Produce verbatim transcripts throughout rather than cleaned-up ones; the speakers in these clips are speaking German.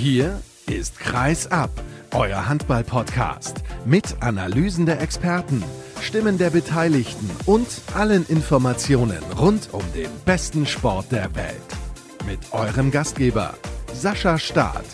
Hier ist Kreis ab, euer Handball-Podcast mit Analysen der Experten, Stimmen der Beteiligten und allen Informationen rund um den besten Sport der Welt. Mit eurem Gastgeber Sascha Staat.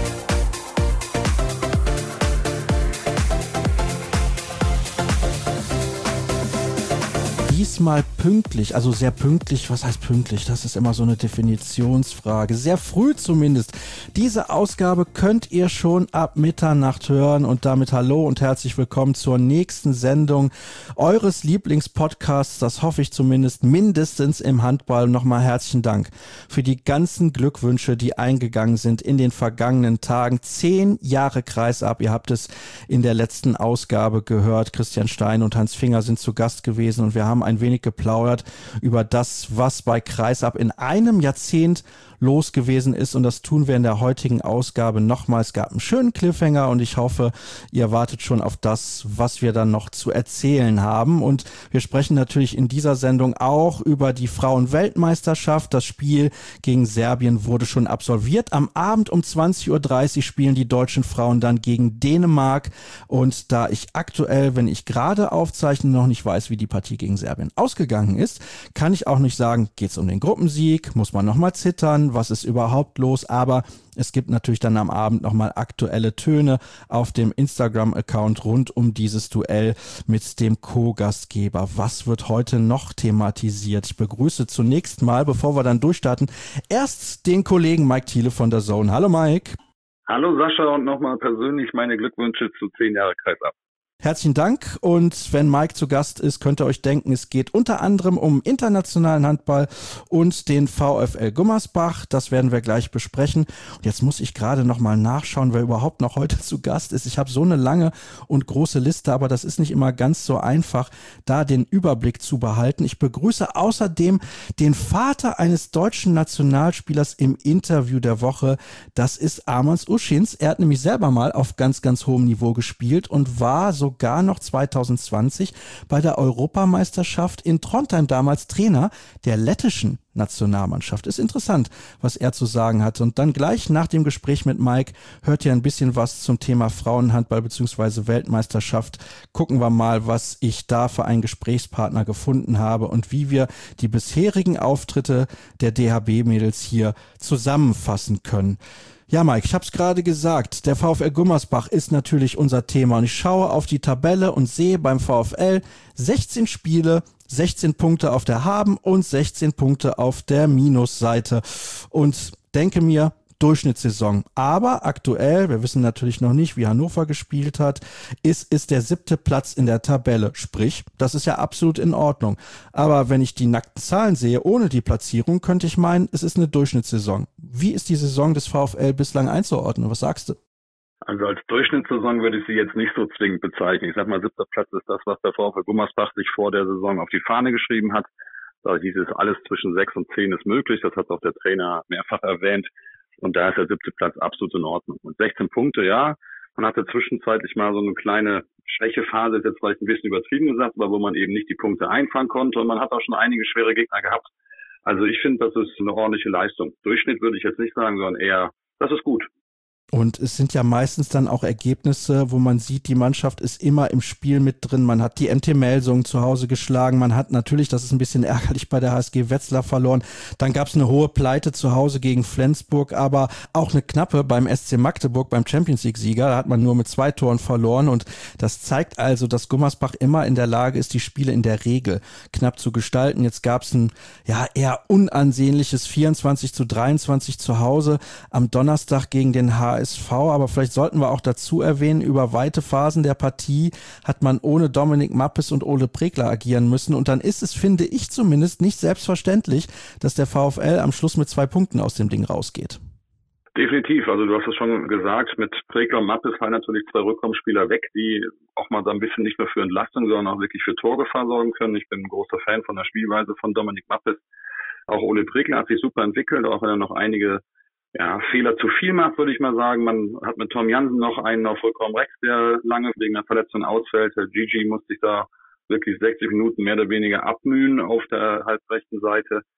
Diesmal pünktlich, also sehr pünktlich, was heißt pünktlich? Das ist immer so eine Definitionsfrage. Sehr früh zumindest. Diese Ausgabe könnt ihr schon ab Mitternacht hören und damit hallo und herzlich willkommen zur nächsten Sendung eures Lieblingspodcasts, das hoffe ich zumindest mindestens im Handball. Nochmal herzlichen Dank für die ganzen Glückwünsche, die eingegangen sind in den vergangenen Tagen. Zehn Jahre Kreis ab, ihr habt es in der letzten Ausgabe gehört. Christian Stein und Hans Finger sind zu Gast gewesen und wir haben ein wenig geplaudert über das, was bei Kreisab in einem Jahrzehnt los gewesen ist, und das tun wir in der heutigen Ausgabe nochmal. Es gab einen schönen Cliffhanger und ich hoffe, ihr wartet schon auf das, was wir dann noch zu erzählen haben, und wir sprechen natürlich in dieser Sendung auch über die Frauen-Weltmeisterschaft. Das Spiel gegen Serbien wurde schon absolviert. Am Abend um zwanzig Uhr dreißig spielen die deutschen Frauen dann gegen Dänemark, und da ich aktuell, wenn ich gerade aufzeichne, noch nicht weiß, wie die Partie gegen Serbien ausgegangen ist, kann ich auch nicht sagen, geht es um den Gruppensieg, muss man nochmal zittern, was ist überhaupt los, aber es gibt natürlich dann am Abend nochmal aktuelle Töne auf dem Instagram-Account rund um dieses Duell mit dem Co-Gastgeber. Was wird heute noch thematisiert? Ich begrüße zunächst mal, bevor wir dann durchstarten, erst den Kollegen Mike Thiele von der Zone. Hallo Mike. Hallo Sascha, und nochmal persönlich meine Glückwünsche zu zehn Jahre Kreisab. Herzlichen Dank, und wenn Mike zu Gast ist, könnt ihr euch denken, es geht unter anderem um internationalen Handball und den VfL Gummersbach. Das werden wir gleich besprechen. Und jetzt muss ich gerade nochmal nachschauen, wer überhaupt noch heute zu Gast ist. Ich habe so eine lange und große Liste, aber das ist nicht immer ganz so einfach, da den Überblick zu behalten. Ich begrüße außerdem den Vater eines deutschen Nationalspielers im Interview der Woche. Das ist Armands Uschins. Er hat nämlich selber mal auf ganz, ganz hohem Niveau gespielt und war so sogar noch zwanzig zwanzig bei der Europameisterschaft in Trondheim damals Trainer der lettischen Nationalmannschaft. Ist interessant, was er zu sagen hatte. Und dann gleich nach dem Gespräch mit Mike hört ihr ein bisschen was zum Thema Frauenhandball bzw. Weltmeisterschaft. Gucken wir mal, was ich da für einen Gesprächspartner gefunden habe und wie wir die bisherigen Auftritte der D H B-Mädels hier zusammenfassen können. Ja, Mike, ich habe es gerade gesagt, der VfL Gummersbach ist natürlich unser Thema, und ich schaue auf die Tabelle und sehe beim VfL sechzehn Spiele, sechzehn Punkte auf der Haben- und sechzehn Punkte auf der Minusseite, und denke mir, Durchschnittssaison. Aber aktuell, wir wissen natürlich noch nicht, wie Hannover gespielt hat, ist, ist der siebte Platz in der Tabelle. Sprich, das ist ja absolut in Ordnung. Aber wenn ich die nackten Zahlen sehe, ohne die Platzierung, könnte ich meinen, es ist eine Durchschnittssaison. Wie ist die Saison des VfL bislang einzuordnen? Was sagst du? Also als Durchschnittssaison würde ich sie jetzt nicht so zwingend bezeichnen. Ich sag mal, siebter Platz ist das, was der VfL Gummersbach sich vor der Saison auf die Fahne geschrieben hat. Da hieß es, alles zwischen sechs und zehn ist möglich. Das hat auch der Trainer mehrfach erwähnt. Und da ist der siebte Platz absolut in Ordnung. Und sechzehn Punkte, ja, man hatte zwischenzeitlich mal so eine kleine Schwächephase, ist jetzt vielleicht ein bisschen übertrieben gesagt, aber wo man eben nicht die Punkte einfangen konnte, und man hat auch schon einige schwere Gegner gehabt. Also ich finde, das ist eine ordentliche Leistung. Durchschnitt würde ich jetzt nicht sagen, sondern eher, das ist gut. Und es sind ja meistens dann auch Ergebnisse, wo man sieht, die Mannschaft ist immer im Spiel mit drin. Man hat die M T Melsungen zu Hause geschlagen. Man hat natürlich, das ist ein bisschen ärgerlich, bei der H S G Wetzlar verloren. Dann gab es eine hohe Pleite zu Hause gegen Flensburg, aber auch eine knappe beim S C Magdeburg, beim Champions League-Sieger. Da hat man nur mit zwei Toren verloren, und das zeigt also, dass Gummersbach immer in der Lage ist, die Spiele in der Regel knapp zu gestalten. Jetzt gab es ein ja eher unansehnliches vierundzwanzig zu dreiundzwanzig zu Hause am Donnerstag gegen den H S V, aber vielleicht sollten wir auch dazu erwähnen, über weite Phasen der Partie hat man ohne Dominik Mappes und Ole Pregler agieren müssen, und dann ist es, finde ich zumindest, nicht selbstverständlich, dass der VfL am Schluss mit zwei Punkten aus dem Ding rausgeht. Definitiv, also du hast es schon gesagt, mit Pregler und Mappes fallen natürlich zwei Rückkommensspieler weg, die auch mal so ein bisschen nicht nur für Entlastung, sondern auch wirklich für Torgefahr sorgen können. Ich bin ein großer Fan von der Spielweise von Dominik Mappes. Auch Ole Pregler hat sich super entwickelt, auch wenn er noch einige ja, Fehler zu viel macht, würde ich mal sagen. Man hat mit Tom Jansen noch einen auf Rückraum Rex, der lange wegen einer Verletzung ausfällt. Der Gigi muss sich da wirklich sechzig Minuten mehr oder weniger abmühen auf der halbrechten Seite.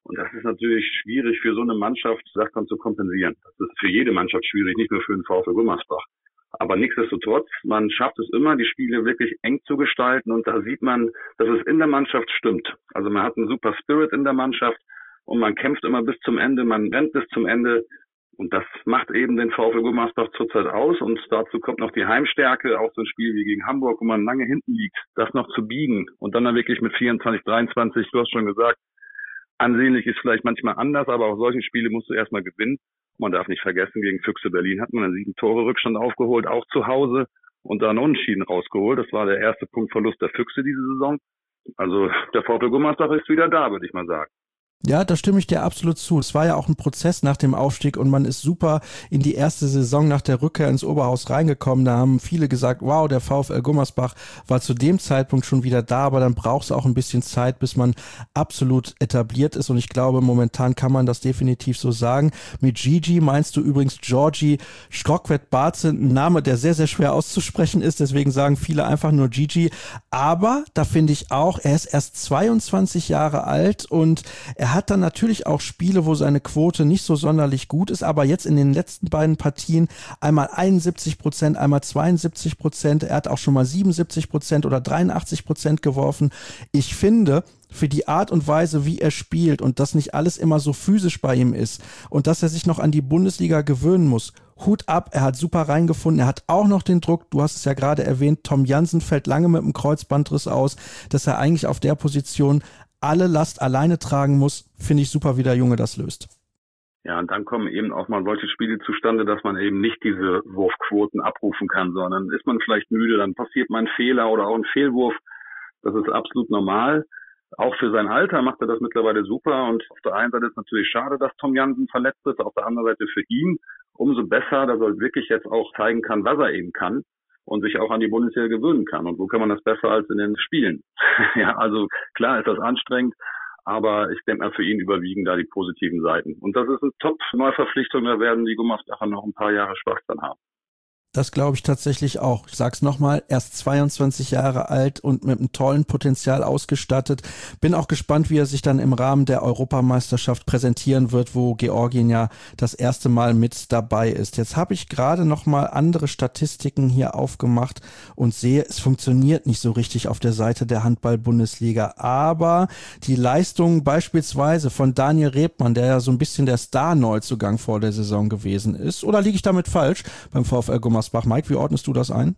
Und das ist natürlich schwierig für so eine Mannschaft, sagt man, zu kompensieren. Das ist für jede Mannschaft schwierig, nicht nur für den VfL Gummersbach. Aber nichtsdestotrotz, man schafft es immer, die Spiele wirklich eng zu gestalten. Und da sieht man, dass es in der Mannschaft stimmt. Also man hat einen super Spirit in der Mannschaft und man kämpft immer bis zum Ende, man rennt bis zum Ende. Und das macht eben den VfL Gummersbach zurzeit aus. Und dazu kommt noch die Heimstärke, auch so ein Spiel wie gegen Hamburg, wo man lange hinten liegt, das noch zu biegen. Und dann dann wirklich mit vierundzwanzig, dreiundzwanzig, du hast schon gesagt, ansehnlich ist vielleicht manchmal anders, aber auch solche Spiele musst du erstmal gewinnen. Man darf nicht vergessen, gegen Füchse Berlin hat man einen sieben Tore Rückstand aufgeholt, auch zu Hause, und dann Unentschieden rausgeholt. Das war der erste Punktverlust der Füchse diese Saison. Also der VfL Gummersbach ist wieder da, würde ich mal sagen. Ja, da stimme ich dir absolut zu. Es war ja auch ein Prozess nach dem Aufstieg und man ist super in die erste Saison nach der Rückkehr ins Oberhaus reingekommen. Da haben viele gesagt, wow, der VfL Gummersbach war zu dem Zeitpunkt schon wieder da, aber dann braucht es auch ein bisschen Zeit, bis man absolut etabliert ist, und ich glaube, momentan kann man das definitiv so sagen. Mit Gigi meinst du übrigens Georgi Skrokvet-Barze, ein Name, der sehr, sehr schwer auszusprechen ist, deswegen sagen viele einfach nur Gigi, aber da finde ich auch, er ist erst zweiundzwanzig Jahre alt und er Er hat dann natürlich auch Spiele, wo seine Quote nicht so sonderlich gut ist, aber jetzt in den letzten beiden Partien einmal einundsiebzig Prozent, einmal zweiundsiebzig Prozent. Er hat auch schon mal siebenundsiebzig Prozent oder dreiundachtzig Prozent geworfen. Ich finde, für die Art und Weise, wie er spielt und dass nicht alles immer so physisch bei ihm ist und dass er sich noch an die Bundesliga gewöhnen muss, Hut ab, er hat super reingefunden, er hat auch noch den Druck, du hast es ja gerade erwähnt, Tom Jansen fällt lange mit einem Kreuzbandriss aus, dass er eigentlich auf der Position alle Last alleine tragen muss, finde ich super, wie der Junge das löst. Ja, und dann kommen eben auch mal solche Spiele zustande, dass man eben nicht diese Wurfquoten abrufen kann, sondern ist man vielleicht müde, dann passiert mal ein Fehler oder auch ein Fehlwurf. Das ist absolut normal. Auch für sein Alter macht er das mittlerweile super, und auf der einen Seite ist es natürlich schade, dass Tom Jansen verletzt ist, auf der anderen Seite für ihn umso besser, dass er wirklich jetzt auch zeigen kann, was er eben kann und sich auch an die Bundesliga gewöhnen kann. Und wo kann man das besser als in den Spielen? Ja, also klar ist das anstrengend, aber ich denke mal, für ihn überwiegen da die positiven Seiten. Und das ist eine Top-Neuverpflichtung, da werden die Gummersbacher noch ein paar Jahre Spaß dran haben. Das glaube ich tatsächlich auch. Ich sag's nochmal, erst zweiundzwanzig Jahre alt und mit einem tollen Potenzial ausgestattet. Bin auch gespannt, wie er sich dann im Rahmen der Europameisterschaft präsentieren wird, wo Georgien ja das erste Mal mit dabei ist. Jetzt habe ich gerade nochmal andere Statistiken hier aufgemacht und sehe, es funktioniert nicht so richtig auf der Seite der Handball-Bundesliga. Aber die Leistung beispielsweise von Daniel Rebmann, der ja so ein bisschen der Star-Neuzugang vor der Saison gewesen ist, oder liege ich damit falsch beim VfL Gummersbach? Mike, wie ordnest du das ein?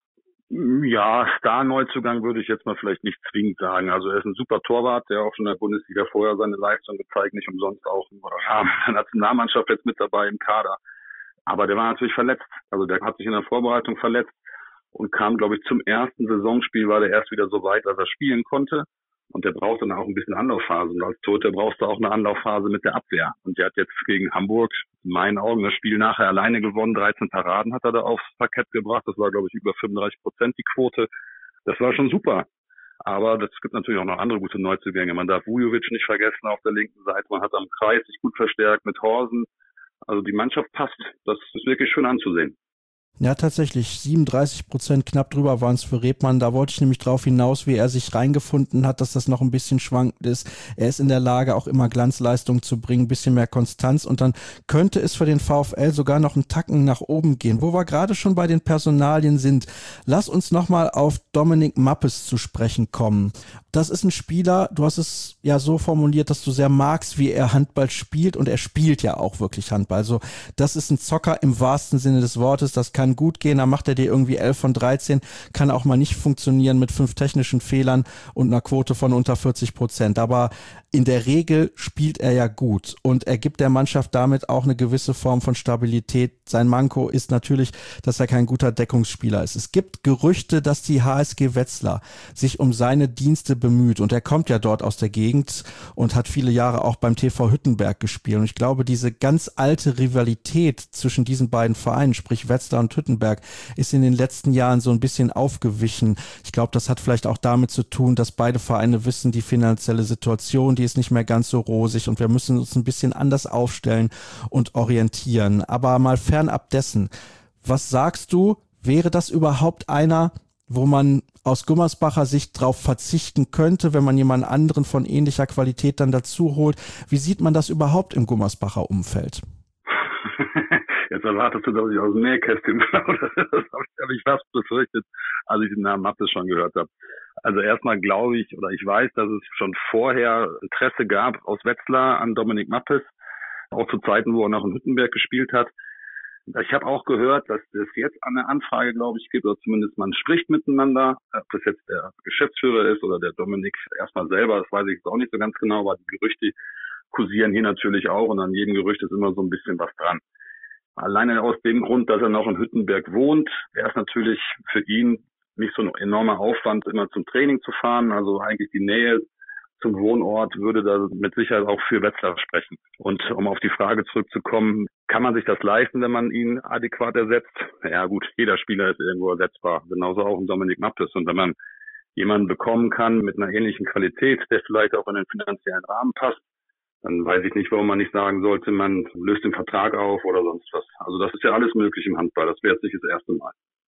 Ja, Star-Neuzugang würde ich jetzt mal vielleicht nicht zwingend sagen. Also er ist ein super Torwart, der auch schon in der Bundesliga vorher seine Leistung gezeigt, nicht umsonst auch in der Nationalmannschaft jetzt mit dabei im Kader. Aber der war natürlich verletzt. Also der hat sich in der Vorbereitung verletzt und kam, glaube ich, zum ersten Saisonspiel, war der erst wieder so weit, dass er spielen konnte. Und der braucht dann auch ein bisschen Anlaufphase. Und als Torhüter brauchst du auch eine Anlaufphase mit der Abwehr. Und der hat jetzt gegen Hamburg, in meinen Augen, das Spiel nachher alleine gewonnen. dreizehn Paraden hat er da aufs Parkett gebracht. Das war, glaube ich, über fünfunddreißig Prozent die Quote. Das war schon super. Aber es gibt natürlich auch noch andere gute Neuzugänge. Man darf Vujovic nicht vergessen auf der linken Seite. Man hat am Kreis sich gut verstärkt mit Horsen. Also die Mannschaft passt. Das ist wirklich schön anzusehen. Ja, tatsächlich, siebenunddreißig Prozent, knapp drüber waren es für Rebmann. Da wollte ich nämlich drauf hinaus, wie er sich reingefunden hat, dass das noch ein bisschen schwankend ist. Er ist in der Lage, auch immer Glanzleistung zu bringen, ein bisschen mehr Konstanz, und dann könnte es für den VfL sogar noch einen Tacken nach oben gehen. Wo wir gerade schon bei den Personalien sind, lass uns nochmal auf Dominik Mappes zu sprechen kommen. Das ist ein Spieler, du hast es ja so formuliert, dass du sehr magst, wie er Handball spielt, und er spielt ja auch wirklich Handball. Also das ist ein Zocker im wahrsten Sinne des Wortes, das kann gut gehen, dann macht er dir irgendwie elf von dreizehn, kann auch mal nicht funktionieren mit fünf technischen Fehlern und einer Quote von unter vierzig Prozent. Aber in der Regel spielt er ja gut und er gibt der Mannschaft damit auch eine gewisse Form von Stabilität. Sein Manko ist natürlich, dass er kein guter Deckungsspieler ist. Es gibt Gerüchte, dass die H S G Wetzlar sich um seine Dienste bemüht, und er kommt ja dort aus der Gegend und hat viele Jahre auch beim T V Hüttenberg gespielt. Und ich glaube, diese ganz alte Rivalität zwischen diesen beiden Vereinen, sprich Wetzlar und Hüttenberg, ist in den letzten Jahren so ein bisschen aufgewichen. Ich glaube, das hat vielleicht auch damit zu tun, dass beide Vereine wissen, die finanzielle Situation, die ist nicht mehr ganz so rosig und wir müssen uns ein bisschen anders aufstellen und orientieren. Aber mal fernab dessen, was sagst du, wäre das überhaupt einer, wo man aus Gummersbacher Sicht drauf verzichten könnte, wenn man jemanden anderen von ähnlicher Qualität dann dazu holt. Wie sieht man das überhaupt im Gummersbacher Umfeld? Jetzt erwartest du, dass ich aus dem Nähkästchen plaudere. Das habe ich fast befürchtet, als ich den Namen Mattes schon gehört habe. Also erstmal glaube ich oder ich weiß, dass es schon vorher Interesse gab aus Wetzlar an Dominik Mattes, auch zu Zeiten, wo er noch in Hüttenberg gespielt hat. Ich habe auch gehört, dass es jetzt eine Anfrage, glaube ich, gibt, oder zumindest man spricht miteinander, ob das jetzt der Geschäftsführer ist oder der Dominik erstmal selber, das weiß ich jetzt auch nicht so ganz genau, aber die Gerüchte kursieren hier natürlich auch und an jedem Gerücht ist immer so ein bisschen was dran. Alleine aus dem Grund, dass er noch in Hüttenberg wohnt, wäre es natürlich für ihn nicht so ein enormer Aufwand, immer zum Training zu fahren. Also eigentlich die Nähe zum Wohnort würde da mit Sicherheit auch für Wetzlar sprechen. Und um auf die Frage zurückzukommen, kann man sich das leisten, wenn man ihn adäquat ersetzt? Ja gut, jeder Spieler ist irgendwo ersetzbar, genauso auch ein Dominik Mattes. Und wenn man jemanden bekommen kann mit einer ähnlichen Qualität, der vielleicht auch in den finanziellen Rahmen passt, dann weiß ich nicht, warum man nicht sagen sollte, man löst den Vertrag auf oder sonst was. Also das ist ja alles möglich im Handball. Das wäre jetzt nicht das erste Mal.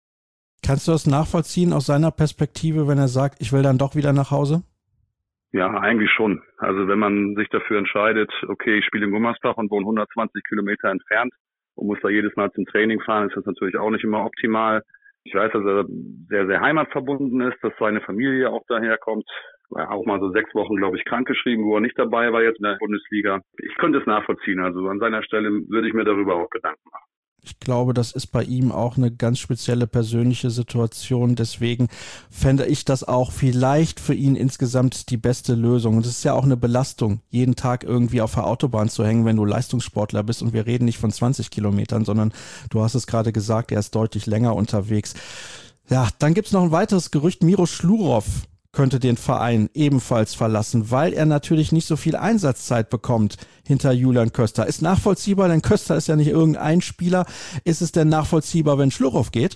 Kannst du das nachvollziehen aus seiner Perspektive, wenn er sagt, ich will dann doch wieder nach Hause? Ja, eigentlich schon. Also wenn man sich dafür entscheidet, okay, ich spiele in Gummersbach und wohne hundertzwanzig Kilometer entfernt und muss da jedes Mal zum Training fahren, ist das natürlich auch nicht immer optimal. Ich weiß, dass er sehr, sehr heimatverbunden ist, dass seine Familie auch daherkommt. War auch mal so sechs Wochen, glaube ich, krankgeschrieben, wo er nicht dabei war jetzt in der Bundesliga. Ich könnte es nachvollziehen. Also an seiner Stelle würde ich mir darüber auch Gedanken machen. Ich glaube, das ist bei ihm auch eine ganz spezielle persönliche Situation. Deswegen fände ich das auch vielleicht für ihn insgesamt die beste Lösung. Und es ist ja auch eine Belastung, jeden Tag irgendwie auf der Autobahn zu hängen, wenn du Leistungssportler bist. Und wir reden nicht von zwanzig Kilometern, sondern du hast es gerade gesagt, er ist deutlich länger unterwegs. Ja, dann gibt's noch ein weiteres Gerücht. Miro Schlurow könnte den Verein ebenfalls verlassen, weil er natürlich nicht so viel Einsatzzeit bekommt hinter Julian Köster. Ist nachvollziehbar, denn Köster ist ja nicht irgendein Spieler. Ist es denn nachvollziehbar, wenn Schlurow geht?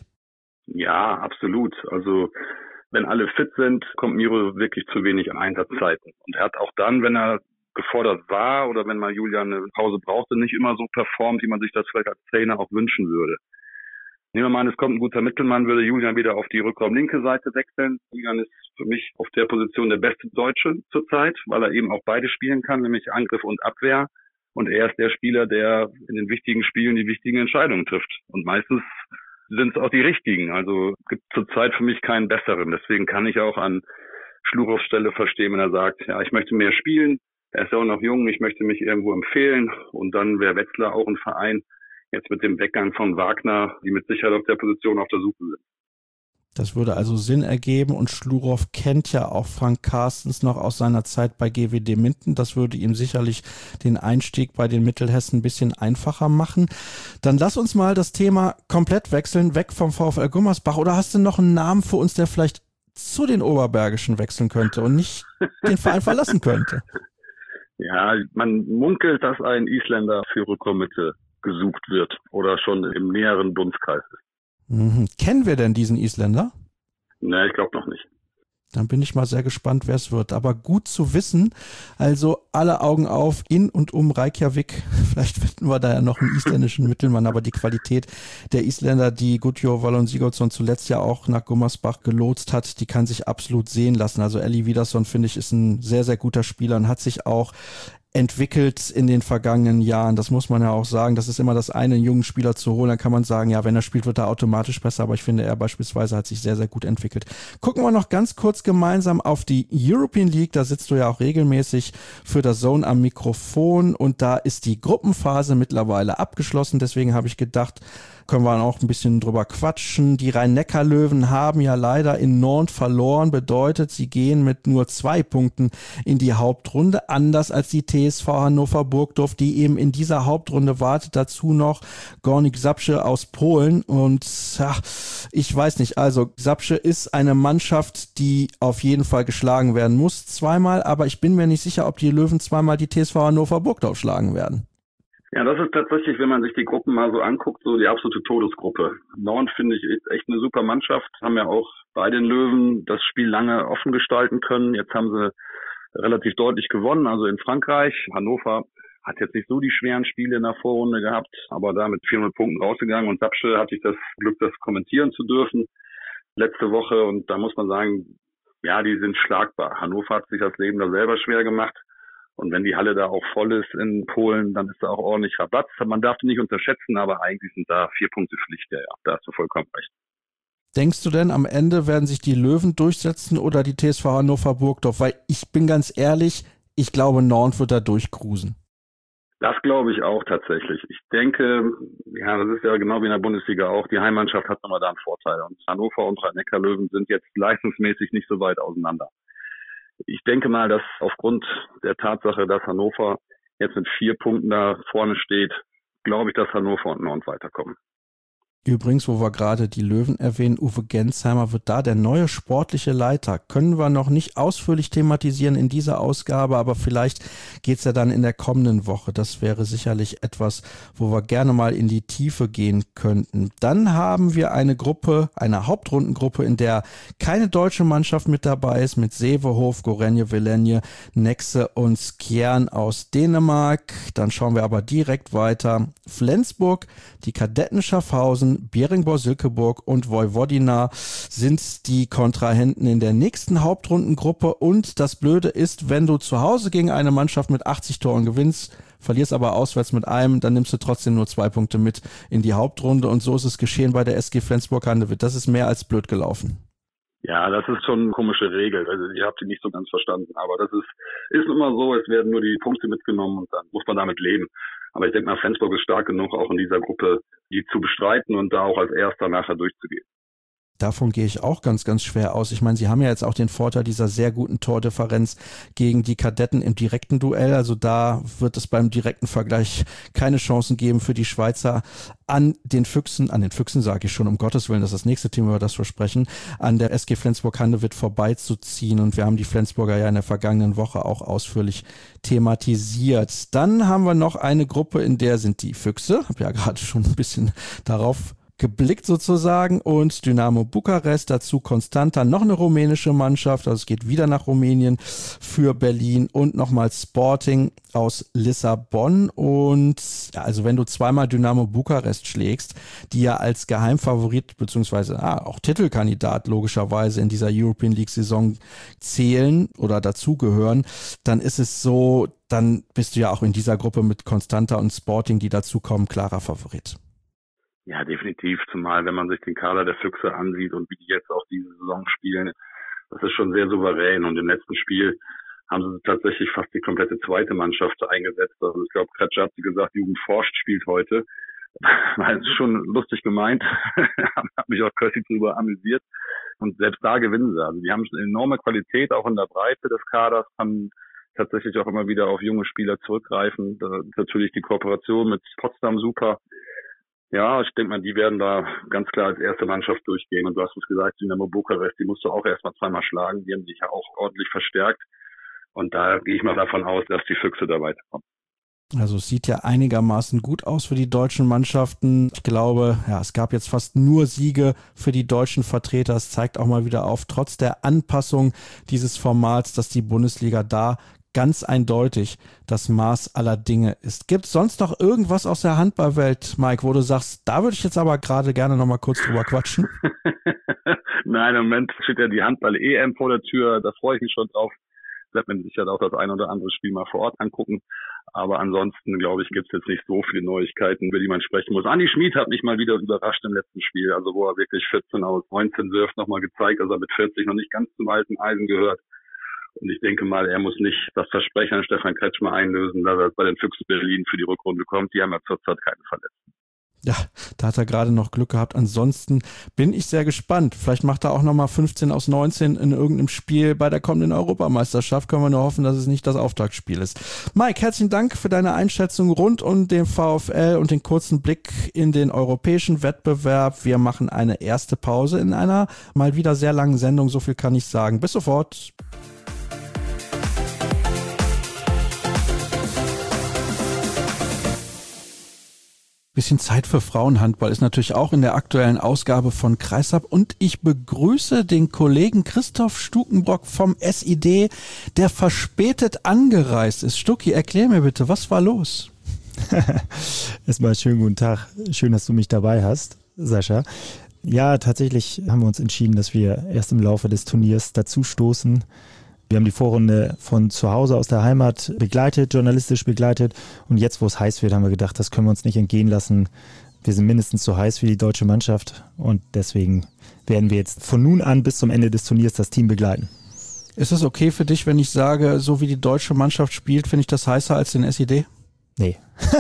Ja, absolut. Also wenn alle fit sind, kommt Miro wirklich zu wenig Einsatzzeiten. Und er hat auch dann, wenn er gefordert war oder wenn mal Julian eine Pause brauchte, nicht immer so performt, wie man sich das vielleicht als Trainer auch wünschen würde. Nehmen wir mal an, es kommt ein guter Mittelmann, würde Julian wieder auf die Rückraum-linke Seite wechseln. Julian ist für mich auf der Position der beste Deutsche zurzeit, weil er eben auch beide spielen kann, nämlich Angriff und Abwehr. Und er ist der Spieler, der in den wichtigen Spielen die wichtigen Entscheidungen trifft. Und meistens sind es auch die richtigen. Also es gibt zurzeit für mich keinen besseren. Deswegen kann ich auch an Schlurows Stelle verstehen, wenn er sagt, ja, ich möchte mehr spielen. Er ist ja auch noch jung, ich möchte mich irgendwo empfehlen. Und dann wäre Wetzlar auch ein Verein, jetzt mit dem Weggang von Wagner, die mit Sicherheit auf der Position auf der Suche sind. Das würde also Sinn ergeben und Schlurow kennt ja auch Frank Carstens noch aus seiner Zeit bei G W D Minden. Das würde ihm sicherlich den Einstieg bei den Mittelhessen ein bisschen einfacher machen. Dann lass uns mal das Thema komplett wechseln, weg vom VfL Gummersbach. Oder hast du noch einen Namen für uns, der vielleicht zu den Oberbergischen wechseln könnte und nicht den Verein verlassen könnte? Ja, man munkelt, dass ein Isländer für Rückraummitte gesucht wird oder schon im näheren Dunstkreis ist. Mhm. Kennen wir denn diesen Isländer? Ne, ich glaube noch nicht. Dann bin ich mal sehr gespannt, wer es wird. Aber gut zu wissen, also alle Augen auf in und um Reykjavik. Vielleicht finden wir da ja noch einen isländischen Mittelmann, aber die Qualität der Isländer, die Gudjo Wallon Sigurdsson zuletzt ja auch nach Gummersbach gelotst hat, die kann sich absolut sehen lassen. Also Elli Wiedersson, finde ich, ist ein sehr, sehr guter Spieler und hat sich auch entwickelt in den vergangenen Jahren. Das muss man ja auch sagen. Das ist immer das eine, einen jungen Spieler zu holen. Dann kann man sagen, ja, wenn er spielt, wird er automatisch besser. Aber ich finde, er beispielsweise hat sich sehr, sehr gut entwickelt. Gucken wir noch ganz kurz gemeinsam auf die European League. Da sitzt du ja auch regelmäßig für das Zone am Mikrofon. Und da ist die Gruppenphase mittlerweile abgeschlossen. Deswegen habe ich gedacht, können wir auch ein bisschen drüber quatschen. Die Rhein-Neckar-Löwen haben ja leider in Nantes verloren. Bedeutet, sie gehen mit nur zwei Punkten in die Hauptrunde. Anders als die T S V Hannover Burgdorf, die eben in dieser Hauptrunde wartet. Dazu noch Górnik Zabrze aus Polen. Und ja, ich weiß nicht, also Zabrze ist eine Mannschaft, die auf jeden Fall geschlagen werden muss. Zweimal, aber ich bin mir nicht sicher, ob die Löwen zweimal die T S V Hannover Burgdorf schlagen werden. Ja, das ist tatsächlich, wenn man sich die Gruppen mal so anguckt, so die absolute Todesgruppe. Nantes finde ich ist echt eine super Mannschaft, haben ja auch bei den Löwen das Spiel lange offen gestalten können. Jetzt haben sie relativ deutlich gewonnen, also in Frankreich. Hannover hat jetzt nicht so die schweren Spiele in der Vorrunde gehabt, aber da mit vierhundert Punkten rausgegangen und Zabrze hatte ich das Glück, das kommentieren zu dürfen. letzte Woche und da muss man sagen, ja, die sind schlagbar. Hannover hat sich das Leben da selber schwer gemacht. Und wenn die Halle da auch voll ist in Polen, dann ist da auch ordentlich Rabatt. Man darf die nicht unterschätzen, aber eigentlich sind da vier Punkte Pflicht. Ja, ja, da hast du vollkommen recht. Denkst du denn, am Ende werden sich die Löwen durchsetzen oder die T S V Hannover Burgdorf? Weil ich bin ganz ehrlich, ich glaube, Nantes wird da durchcruisen. Das glaube ich auch tatsächlich. Ich denke, ja, das ist ja genau wie in der Bundesliga auch, die Heimmannschaft hat nochmal da einen Vorteil. Und Hannover und Rhein-Neckar-Löwen sind jetzt leistungsmäßig nicht so weit auseinander. Ich denke mal, dass aufgrund der Tatsache, dass Hannover jetzt mit vier Punkten da vorne steht, glaube ich, dass Hannover und Nantes weiterkommen. Übrigens, wo wir gerade die Löwen erwähnen, Uwe Gensheimer wird da der neue sportliche Leiter. Können wir noch nicht ausführlich thematisieren in dieser Ausgabe, aber vielleicht geht's ja dann in der kommenden Woche. Das wäre sicherlich etwas, wo wir gerne mal in die Tiefe gehen könnten. Dann haben wir eine Gruppe, eine Hauptrundengruppe, in der keine deutsche Mannschaft mit dabei ist, mit Sevehof, Gorenje Velenje, Nexe und Skjern aus Dänemark. Dann schauen wir aber direkt weiter. Flensburg, die Kadetten Schaffhausen, Beringborg-Silkeborg und Vojvodina sind die Kontrahenten in der nächsten Hauptrundengruppe. Und das Blöde ist, wenn du zu Hause gegen eine Mannschaft mit achtzig Toren gewinnst, verlierst aber auswärts mit einem, dann nimmst du trotzdem nur zwei Punkte mit in die Hauptrunde. Und so ist es geschehen bei der S G Flensburg-Handewitt. Das ist mehr als blöd gelaufen. Ja, das ist schon eine komische Regel. Also ich habe die nicht so ganz verstanden. Aber das ist, ist immer so, es werden nur die Punkte mitgenommen und dann muss man damit leben. Aber ich denke mal, Flensburg ist stark genug, auch in dieser Gruppe die zu bestreiten und da auch als Erster nachher durchzugehen. Davon gehe ich auch ganz, ganz schwer aus. Ich meine, sie haben ja jetzt auch den Vorteil dieser sehr guten Tordifferenz gegen die Kadetten im direkten Duell. Also da wird es beim direkten Vergleich keine Chancen geben für die Schweizer. An den Füchsen, an den Füchsen sage ich schon, um Gottes Willen, das ist das nächste Thema, über das wir sprechen, an der S G Flensburg-Handewitt vorbeizuziehen. Und wir haben die Flensburger ja in der vergangenen Woche auch ausführlich thematisiert. Dann haben wir noch eine Gruppe, in der sind die Füchse, habe ja gerade schon ein bisschen darauf geblickt sozusagen, und Dynamo Bukarest, dazu Constanta, noch eine rumänische Mannschaft, also es geht wieder nach Rumänien für Berlin, und nochmal Sporting aus Lissabon. Und ja, also wenn du zweimal Dynamo Bukarest schlägst, die ja als Geheimfavorit beziehungsweise ah, auch Titelkandidat logischerweise in dieser European League Saison zählen oder dazugehören, dann ist es so, dann bist du ja auch in dieser Gruppe mit Constanta und Sporting, die dazukommen, klarer Favorit. Ja, definitiv, zumal wenn man sich den Kader der Füchse ansieht und wie die jetzt auch diese Saison spielen, das ist schon sehr souverän, und im letzten Spiel haben sie tatsächlich fast die komplette zweite Mannschaft eingesetzt. Also ich glaube, Kretscher hat sie gesagt, Jugend forscht spielt heute. Das ist schon lustig gemeint, hat mich auch Kössi drüber amüsiert, und selbst da gewinnen sie. Also die haben eine enorme Qualität, auch in der Breite des Kaders, haben tatsächlich auch immer wieder auf junge Spieler zurückgreifen. Da ist natürlich die Kooperation mit Potsdam super. Ja, ich denke mal, die werden da ganz klar als erste Mannschaft durchgehen. Und du hast es gesagt, Dynamo Bukarest, die musst du auch erstmal zweimal schlagen. Die haben sich ja auch ordentlich verstärkt. Und da gehe ich mal davon aus, dass die Füchse da weiterkommen. Also es sieht ja einigermaßen gut aus für die deutschen Mannschaften. Ich glaube, ja, es gab jetzt fast nur Siege für die deutschen Vertreter. Es zeigt auch mal wieder auf, trotz der Anpassung dieses Formats, dass die Bundesliga da ganz eindeutig das Maß aller Dinge ist. Gibt es sonst noch irgendwas aus der Handballwelt, Mike, wo du sagst, da würde ich jetzt aber gerade gerne noch mal kurz drüber quatschen? Nein, im Moment steht ja die Handball-E M vor der Tür, da freue ich mich schon drauf. Da wird man sich ja auch das ein oder andere Spiel mal vor Ort angucken. Aber ansonsten, glaube ich, gibt es jetzt nicht so viele Neuigkeiten, über die man sprechen muss. Andi Schmid hat mich mal wieder überrascht im letzten Spiel, also wo er wirklich vierzehn aus neunzehn wirft, nochmal gezeigt, dass er mit vierzig noch nicht ganz zum alten Eisen gehört. Und ich denke mal, er muss nicht das Versprechen an Stefan Kretschmer einlösen, dass er bei den Füchsen Berlin für die Rückrunde kommt. Die haben ja zurzeit keine Verletzten. Ja, da hat er gerade noch Glück gehabt. Ansonsten bin ich sehr gespannt. Vielleicht macht er auch nochmal fünfzehn aus neunzehn in irgendeinem Spiel bei der kommenden Europameisterschaft. Können wir nur hoffen, dass es nicht das Auftaktspiel ist. Mike, herzlichen Dank für deine Einschätzung rund um den VfL und den kurzen Blick in den europäischen Wettbewerb. Wir machen eine erste Pause in einer mal wieder sehr langen Sendung. So viel kann ich sagen. Bis sofort. Bisschen Zeit für Frauenhandball ist natürlich auch in der aktuellen Ausgabe von Kreisab, und ich begrüße den Kollegen Christoph Stukenbrock vom S I D, der verspätet angereist ist. Stucki, erklär mir bitte, was war los? Erstmal schönen guten Tag, schön, dass du mich dabei hast, Sascha. Ja, tatsächlich haben wir uns entschieden, dass wir erst im Laufe des Turniers dazu stoßen. Wir haben die Vorrunde von zu Hause aus der Heimat begleitet, journalistisch begleitet. Und jetzt, wo es heiß wird, haben wir gedacht, das können wir uns nicht entgehen lassen. Wir sind mindestens so heiß wie die deutsche Mannschaft. Und deswegen werden wir jetzt von nun an bis zum Ende des Turniers das Team begleiten. Ist es okay für dich, wenn ich sage, so wie die deutsche Mannschaft spielt, finde ich das heißer als den S I D? Nee,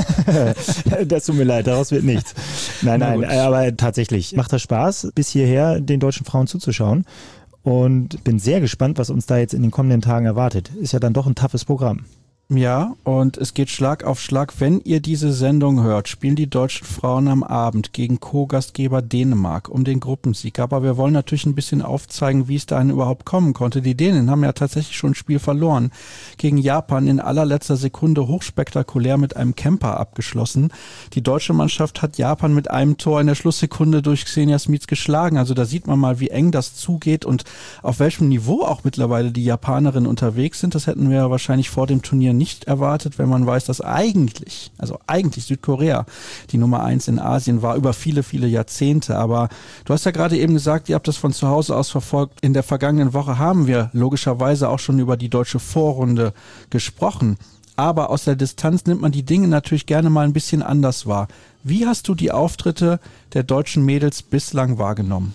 das tut mir leid, daraus wird nichts. Nein, nein, aber tatsächlich macht das Spaß, bis hierher den deutschen Frauen zuzuschauen. Und bin sehr gespannt, was uns da jetzt in den kommenden Tagen erwartet. Ist ja dann doch ein toughes Programm. Ja, und es geht Schlag auf Schlag. Wenn ihr diese Sendung hört, spielen die deutschen Frauen am Abend gegen Co-Gastgeber Dänemark um den Gruppensieg. Aber wir wollen natürlich ein bisschen aufzeigen, wie es dahin überhaupt kommen konnte. Die Dänen haben ja tatsächlich schon ein Spiel verloren gegen Japan in allerletzter Sekunde hochspektakulär mit einem Camper abgeschlossen. Die deutsche Mannschaft hat Japan mit einem Tor in der Schlusssekunde durch Xenia Smits geschlagen. Also da sieht man mal, wie eng das zugeht und auf welchem Niveau auch mittlerweile die Japanerinnen unterwegs sind. Das hätten wir wahrscheinlich vor dem Turnier nicht erwartet, wenn man weiß, dass eigentlich, also eigentlich Südkorea die Nummer eins in Asien war über viele, viele Jahrzehnte. Aber du hast ja gerade eben gesagt, ihr habt das von zu Hause aus verfolgt. In der vergangenen Woche haben wir logischerweise auch schon über die deutsche Vorrunde gesprochen. Aber aus der Distanz nimmt man die Dinge natürlich gerne mal ein bisschen anders wahr. Wie hast du die Auftritte der deutschen Mädels bislang wahrgenommen?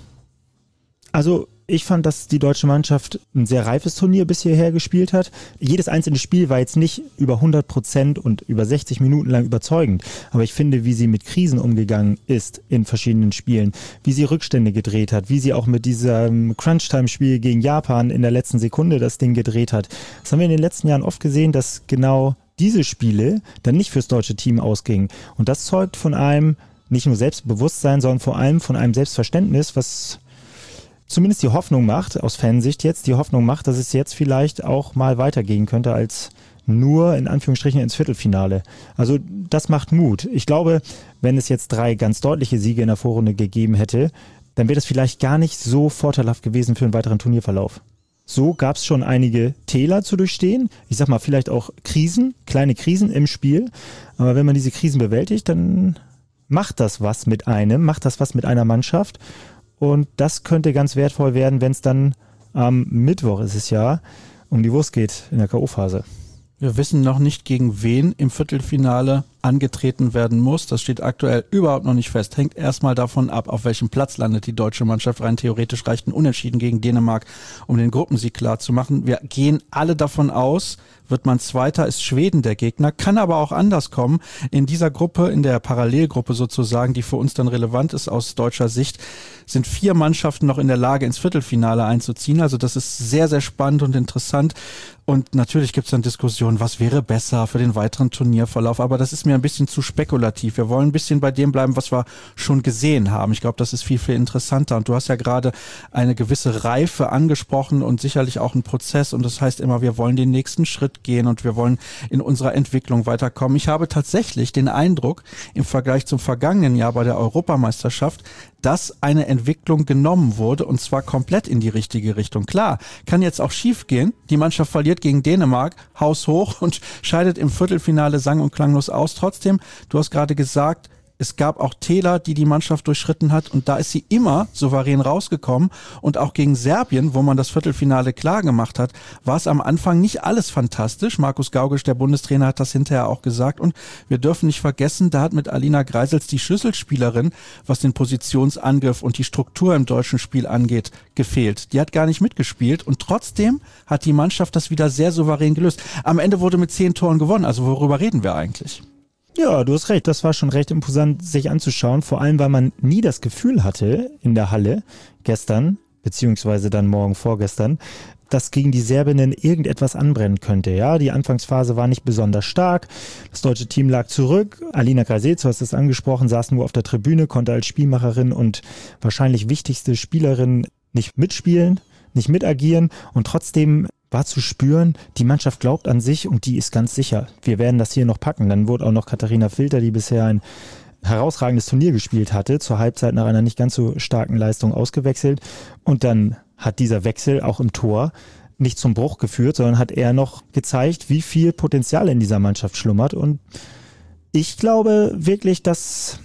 Also ich fand, dass die deutsche Mannschaft ein sehr reifes Turnier bis hierher gespielt hat. Jedes einzelne Spiel war jetzt nicht über hundert Prozent und über sechzig Minuten lang überzeugend. Aber ich finde, wie sie mit Krisen umgegangen ist in verschiedenen Spielen, wie sie Rückstände gedreht hat, wie sie auch mit diesem Crunch-Time-Spiel gegen Japan in der letzten Sekunde das Ding gedreht hat. Das haben wir in den letzten Jahren oft gesehen, dass genau diese Spiele dann nicht fürs deutsche Team ausgingen. Und das zeugt von einem nicht nur Selbstbewusstsein, sondern vor allem von einem Selbstverständnis, was zumindest die Hoffnung macht, aus Fansicht jetzt, die Hoffnung macht, dass es jetzt vielleicht auch mal weitergehen könnte als nur in Anführungsstrichen ins Viertelfinale. Also das macht Mut. Ich glaube, wenn es jetzt drei ganz deutliche Siege in der Vorrunde gegeben hätte, dann wäre das vielleicht gar nicht so vorteilhaft gewesen für einen weiteren Turnierverlauf. So gab es schon einige Täler zu durchstehen. Ich sag mal, vielleicht auch Krisen, kleine Krisen im Spiel. Aber wenn man diese Krisen bewältigt, dann macht das was mit einem, macht das was mit einer Mannschaft. Und das könnte ganz wertvoll werden, wenn es dann am Mittwoch, ist es ja, um die Wurst geht in der K O-Phase. Wir wissen noch nicht, gegen wen im Viertelfinale angetreten werden muss. Das steht aktuell überhaupt noch nicht fest. Hängt erstmal davon ab, auf welchem Platz landet die deutsche Mannschaft. Rein theoretisch reicht ein Unentschieden gegen Dänemark, um den Gruppensieg klar zu machen. Wir gehen alle davon aus, wird man Zweiter, ist Schweden der Gegner. Kann aber auch anders kommen. In dieser Gruppe, in der Parallelgruppe sozusagen, die für uns dann relevant ist aus deutscher Sicht, sind vier Mannschaften noch in der Lage, ins Viertelfinale einzuziehen. Also das ist sehr, sehr spannend und interessant. Und natürlich gibt es dann Diskussionen, was wäre besser für den weiteren Turnierverlauf. Aber das ist mir ein bisschen zu spekulativ. Wir wollen ein bisschen bei dem bleiben, was wir schon gesehen haben. Ich glaube, das ist viel, viel interessanter. Und du hast ja gerade eine gewisse Reife angesprochen und sicherlich auch einen Prozess. Und das heißt immer, wir wollen den nächsten Schritt gehen und wir wollen in unserer Entwicklung weiterkommen. Ich habe tatsächlich den Eindruck, im Vergleich zum vergangenen Jahr bei der Europameisterschaft, dass eine Entwicklung genommen wurde und zwar komplett in die richtige Richtung. Klar, kann jetzt auch schief gehen. Die Mannschaft verliert gegen Dänemark, haushoch und scheidet im Viertelfinale sang- und klanglos aus. Trotzdem, du hast gerade gesagt, es gab auch Täler, die die Mannschaft durchschritten hat und da ist sie immer souverän rausgekommen und auch gegen Serbien, wo man das Viertelfinale klar gemacht hat, war es am Anfang nicht alles fantastisch. Markus Gaugisch, der Bundestrainer, hat das hinterher auch gesagt und wir dürfen nicht vergessen, da hat mit Alina Greisels die Schlüsselspielerin, was den Positionsangriff und die Struktur im deutschen Spiel angeht, gefehlt. Die hat gar nicht mitgespielt und trotzdem hat die Mannschaft das wieder sehr souverän gelöst. Am Ende wurde mit zehn Toren gewonnen, also worüber reden wir eigentlich? Ja, du hast recht, das war schon recht imposant, sich anzuschauen, vor allem, weil man nie das Gefühl hatte in der Halle gestern, beziehungsweise dann morgen vorgestern, dass gegen die Serbinnen irgendetwas anbrennen könnte. Ja, die Anfangsphase war nicht besonders stark, das deutsche Team lag zurück, Alina Greisels, du hast es angesprochen, saß nur auf der Tribüne, konnte als Spielmacherin und wahrscheinlich wichtigste Spielerin nicht mitspielen, nicht mitagieren und trotzdem war zu spüren, die Mannschaft glaubt an sich und die ist ganz sicher. Wir werden das hier noch packen. Dann wurde auch noch Katharina Filter, die bisher ein herausragendes Turnier gespielt hatte, zur Halbzeit nach einer nicht ganz so starken Leistung ausgewechselt. Und dann hat dieser Wechsel auch im Tor nicht zum Bruch geführt, sondern hat eher noch gezeigt, wie viel Potenzial in dieser Mannschaft schlummert. Und ich glaube wirklich, dass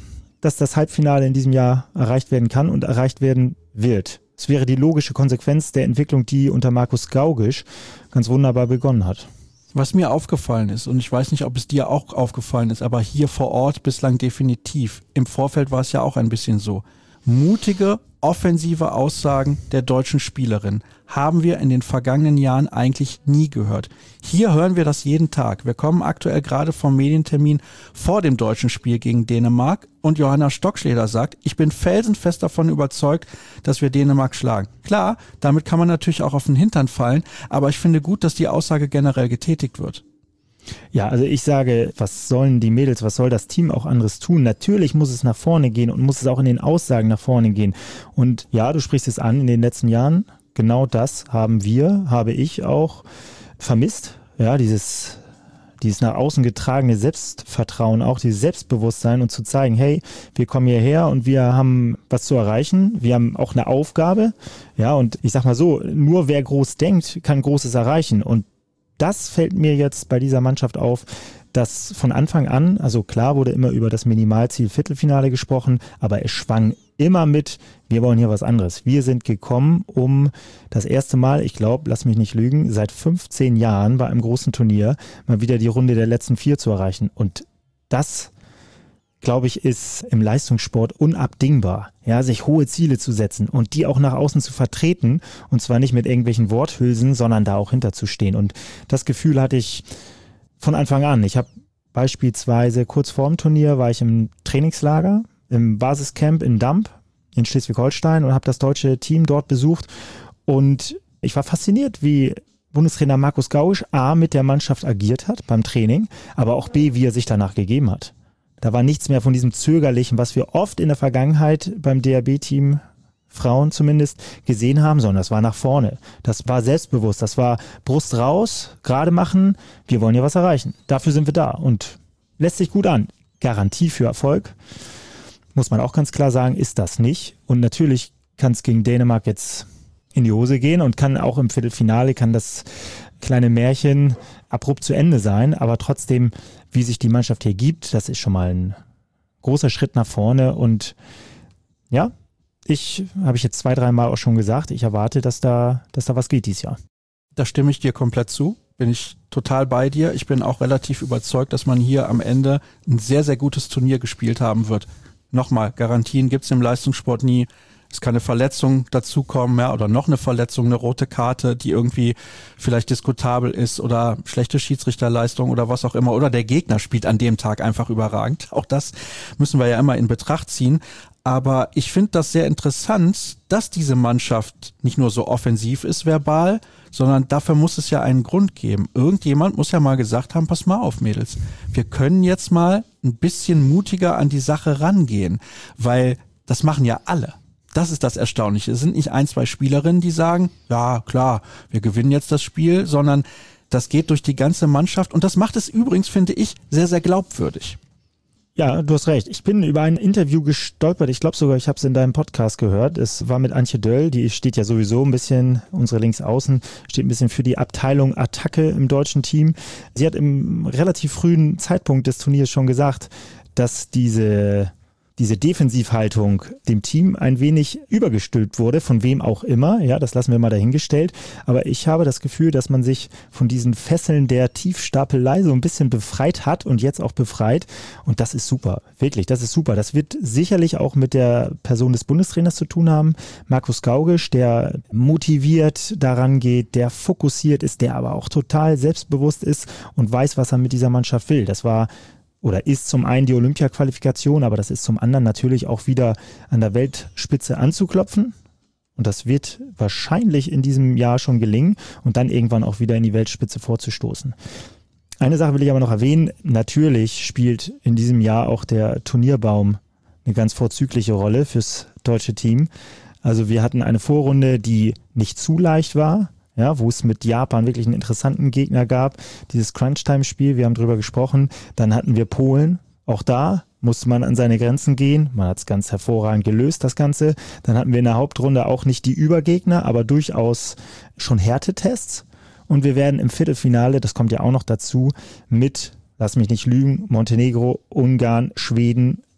dass das Halbfinale in diesem Jahr erreicht werden kann und erreicht werden wird. Es wäre die logische Konsequenz der Entwicklung, die unter Markus Gaugisch ganz wunderbar begonnen hat. Was mir aufgefallen ist, und ich weiß nicht, ob es dir auch aufgefallen ist, aber hier vor Ort bislang definitiv. Im Vorfeld war es ja auch ein bisschen so. Mutige, offensive Aussagen der deutschen Spielerin haben wir in den vergangenen Jahren eigentlich nie gehört. Hier hören wir das jeden Tag. Wir kommen aktuell gerade vom Medientermin vor dem deutschen Spiel gegen Dänemark und Johanna Stockschläger sagt, ich bin felsenfest davon überzeugt, dass wir Dänemark schlagen. Klar, damit kann man natürlich auch auf den Hintern fallen, aber ich finde gut, dass die Aussage generell getätigt wird. Ja, also ich sage, was sollen die Mädels, was soll das Team auch anderes tun? Natürlich muss es nach vorne gehen und muss es auch in den Aussagen nach vorne gehen. Und ja, du sprichst es an, in den letzten Jahren, genau das haben wir, habe ich auch vermisst. Ja, dieses, dieses nach außen getragene Selbstvertrauen, auch dieses Selbstbewusstsein und zu zeigen, hey, wir kommen hierher und wir haben was zu erreichen. Wir haben auch eine Aufgabe. Ja, und ich sag mal so, nur wer groß denkt, kann Großes erreichen. Und das fällt mir jetzt bei dieser Mannschaft auf, dass von Anfang an, also klar wurde immer über das Minimalziel Viertelfinale gesprochen, aber es schwang immer mit, wir wollen hier was anderes. Wir sind gekommen, um das erste Mal, ich glaube, lass mich nicht lügen, seit fünfzehn Jahren bei einem großen Turnier mal wieder die Runde der letzten vier zu erreichen. Und das, glaube ich, ist im Leistungssport unabdingbar, ja, sich hohe Ziele zu setzen und die auch nach außen zu vertreten und zwar nicht mit irgendwelchen Worthülsen, sondern da auch hinterzustehen. Und das Gefühl hatte ich von Anfang an. Ich habe beispielsweise kurz vor dem Turnier war ich im Trainingslager, im Basiscamp in Damp in Schleswig-Holstein und habe das deutsche Team dort besucht und ich war fasziniert, wie Bundestrainer Markus Gaugisch A mit der Mannschaft agiert hat beim Training, aber auch B, wie er sich danach gegeben hat. Da war nichts mehr von diesem Zögerlichen, was wir oft in der Vergangenheit beim D H B-Team, Frauen zumindest, gesehen haben, sondern das war nach vorne. Das war selbstbewusst, das war Brust raus, gerade machen, wir wollen ja was erreichen. Dafür sind wir da und lässt sich gut an. Garantie für Erfolg, muss man auch ganz klar sagen, ist das nicht. Und natürlich kann es gegen Dänemark jetzt in die Hose gehen und kann auch im Viertelfinale, kann das kleine Märchen abrupt zu Ende sein, aber trotzdem, wie sich die Mannschaft hier gibt, das ist schon mal ein großer Schritt nach vorne und ja, ich, habe ich jetzt zwei, dreimal auch schon gesagt, ich erwarte, dass da, dass da was geht dieses Jahr. Da stimme ich dir komplett zu, bin ich total bei dir. Ich bin auch relativ überzeugt, dass man hier am Ende ein sehr, sehr gutes Turnier gespielt haben wird. Nochmal, Garantien gibt es im Leistungssport nie. Es kann eine Verletzung dazukommen, ja, oder noch eine Verletzung, eine rote Karte, die irgendwie vielleicht diskutabel ist oder schlechte Schiedsrichterleistung oder was auch immer. Oder der Gegner spielt an dem Tag einfach überragend. Auch das müssen wir ja immer in Betracht ziehen. Aber ich finde das sehr interessant, dass diese Mannschaft nicht nur so offensiv ist verbal, sondern dafür muss es ja einen Grund geben. Irgendjemand muss ja mal gesagt haben, pass mal auf, Mädels, wir können jetzt mal ein bisschen mutiger an die Sache rangehen, weil das machen ja alle. Das ist das Erstaunliche. Es sind nicht ein, zwei Spielerinnen, die sagen, ja klar, wir gewinnen jetzt das Spiel, sondern das geht durch die ganze Mannschaft und das macht es übrigens, finde ich, sehr, sehr glaubwürdig. Ja, du hast recht. Ich bin über ein Interview gestolpert. Ich glaube sogar, ich habe es in deinem Podcast gehört. Es war mit Antje Döll, die steht ja sowieso ein bisschen, unsere Linksaußen, steht ein bisschen für die Abteilung Attacke im deutschen Team. Sie hat im relativ frühen Zeitpunkt des Turniers schon gesagt, dass diese diese Defensivhaltung dem Team ein wenig übergestülpt wurde, von wem auch immer, ja, das lassen wir mal dahingestellt, aber ich habe das Gefühl, dass man sich von diesen Fesseln der Tiefstapelei so ein bisschen befreit hat und jetzt auch befreit und das ist super, wirklich, das ist super. Das wird sicherlich auch mit der Person des Bundestrainers zu tun haben, Markus Gaugisch, der motiviert daran geht, der fokussiert ist, der aber auch total selbstbewusst ist und weiß, was er mit dieser Mannschaft will. Das war oder ist zum einen die Olympia-Qualifikation, aber das ist zum anderen natürlich auch wieder an der Weltspitze anzuklopfen. Und das wird wahrscheinlich in diesem Jahr schon gelingen und dann irgendwann auch wieder in die Weltspitze vorzustoßen. Eine Sache will ich aber noch erwähnen. Natürlich spielt in diesem Jahr auch der Turnierbaum eine ganz vorzügliche Rolle fürs deutsche Team. Also wir hatten eine Vorrunde, die nicht zu leicht war. Ja, wo es mit Japan wirklich einen interessanten Gegner gab, dieses Crunch-Time-Spiel, wir haben drüber gesprochen, dann hatten wir Polen, auch da musste man an seine Grenzen gehen, man hat es ganz hervorragend gelöst, das Ganze, dann hatten wir in der Hauptrunde auch nicht die Übergegner, aber durchaus schon Härtetests und wir werden im Viertelfinale, das kommt ja auch noch dazu, mit, lass mich nicht lügen, Montenegro, Ungarn, Schweden,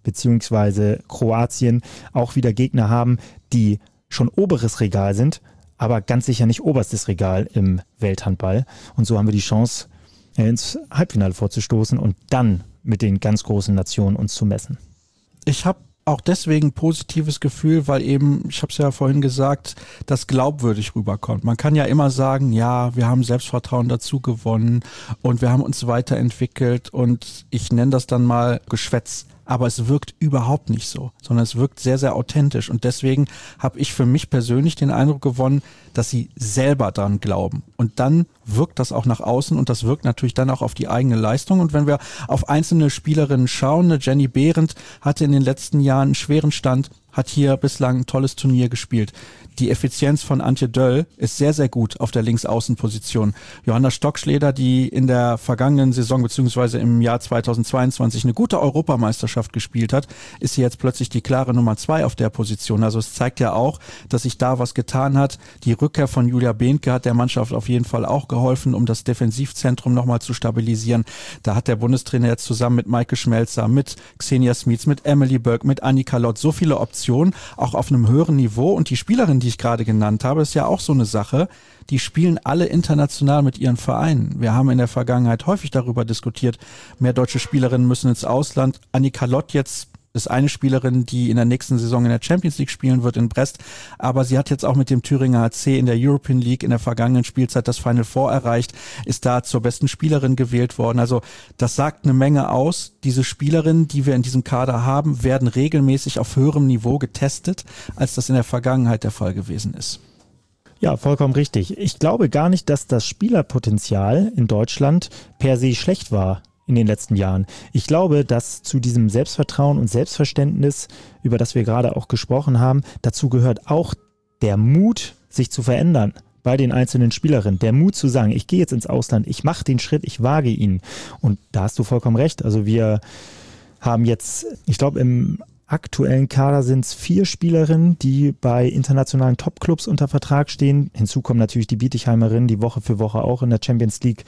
beziehungsweise Kroatien auch wieder Gegner haben, die schon oberes Regal sind, aber ganz sicher nicht oberstes Regal im Welthandball. Und so haben wir die Chance, ins Halbfinale vorzustoßen und dann mit den ganz großen Nationen uns zu messen. Ich habe auch deswegen positives Gefühl, weil eben, ich habe es ja vorhin gesagt, das glaubwürdig rüberkommt. Man kann ja immer sagen, ja, wir haben Selbstvertrauen dazu gewonnen und wir haben uns weiterentwickelt und ich nenne das dann mal Geschwätz. Aber es wirkt überhaupt nicht so, sondern es wirkt sehr, sehr authentisch. Und deswegen habe ich für mich persönlich den Eindruck gewonnen, dass sie selber dran glauben. Und dann wirkt das auch nach außen und das wirkt natürlich dann auch auf die eigene Leistung. Und wenn wir auf einzelne Spielerinnen schauen, eine Jenny Behrendt hatte in den letzten Jahren einen schweren Stand, hat hier bislang ein tolles Turnier gespielt. Die Effizienz von Antje Döll ist sehr, sehr gut auf der Linksaußenposition. Johanna Stockschleder, die in der vergangenen Saison beziehungsweise im Jahr zweitausendzweiundzwanzig eine gute Europameisterschaft gespielt hat, ist sie jetzt plötzlich die klare Nummer zwei auf der Position. Also es zeigt ja auch, dass sich da was getan hat. Die Rückkehr von Julia Behnke hat der Mannschaft auf jeden Fall auch geholfen, um das Defensivzentrum nochmal zu stabilisieren. Da hat der Bundestrainer jetzt zusammen mit Maike Schmelzer, mit Xenia Smits, mit Emily Böck, mit Annika Lott so viele Optionen, auch auf einem höheren Niveau. Und die Spielerin, die ich gerade genannt habe, ist ja auch so eine Sache. Die spielen alle international mit ihren Vereinen. Wir haben in der Vergangenheit häufig darüber diskutiert, mehr deutsche Spielerinnen müssen ins Ausland. Annika Lott jetzt ist eine Spielerin, die in der nächsten Saison in der Champions League spielen wird in Brest. Aber sie hat jetzt auch mit dem Thüringer H C in der European League in der vergangenen Spielzeit das Final Four erreicht, ist da zur besten Spielerin gewählt worden. Also das sagt eine Menge aus. Diese Spielerinnen, die wir in diesem Kader haben, werden regelmäßig auf höherem Niveau getestet, als das in der Vergangenheit der Fall gewesen ist. Ja, vollkommen richtig. Ich glaube gar nicht, dass das Spielerpotenzial in Deutschland per se schlecht war in den letzten Jahren. Ich glaube, dass zu diesem Selbstvertrauen und Selbstverständnis, über das wir gerade auch gesprochen haben, dazu gehört auch der Mut, sich zu verändern bei den einzelnen Spielerinnen. Der Mut zu sagen, ich gehe jetzt ins Ausland, ich mache den Schritt, ich wage ihn. Und da hast du vollkommen recht. Also wir haben jetzt, ich glaube, im aktuellen Kader sind es vier Spielerinnen, die bei internationalen Topclubs unter Vertrag stehen. Hinzu kommen natürlich die Bietigheimerinnen, die Woche für Woche auch in der Champions League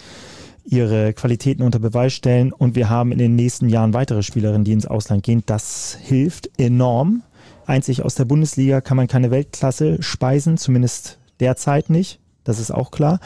ihre Qualitäten unter Beweis stellen. Und wir haben in den nächsten Jahren weitere Spielerinnen, die ins Ausland gehen. Das hilft enorm. Einzig aus der Bundesliga kann man keine Weltklasse speisen, zumindest derzeit nicht. Das ist auch klar.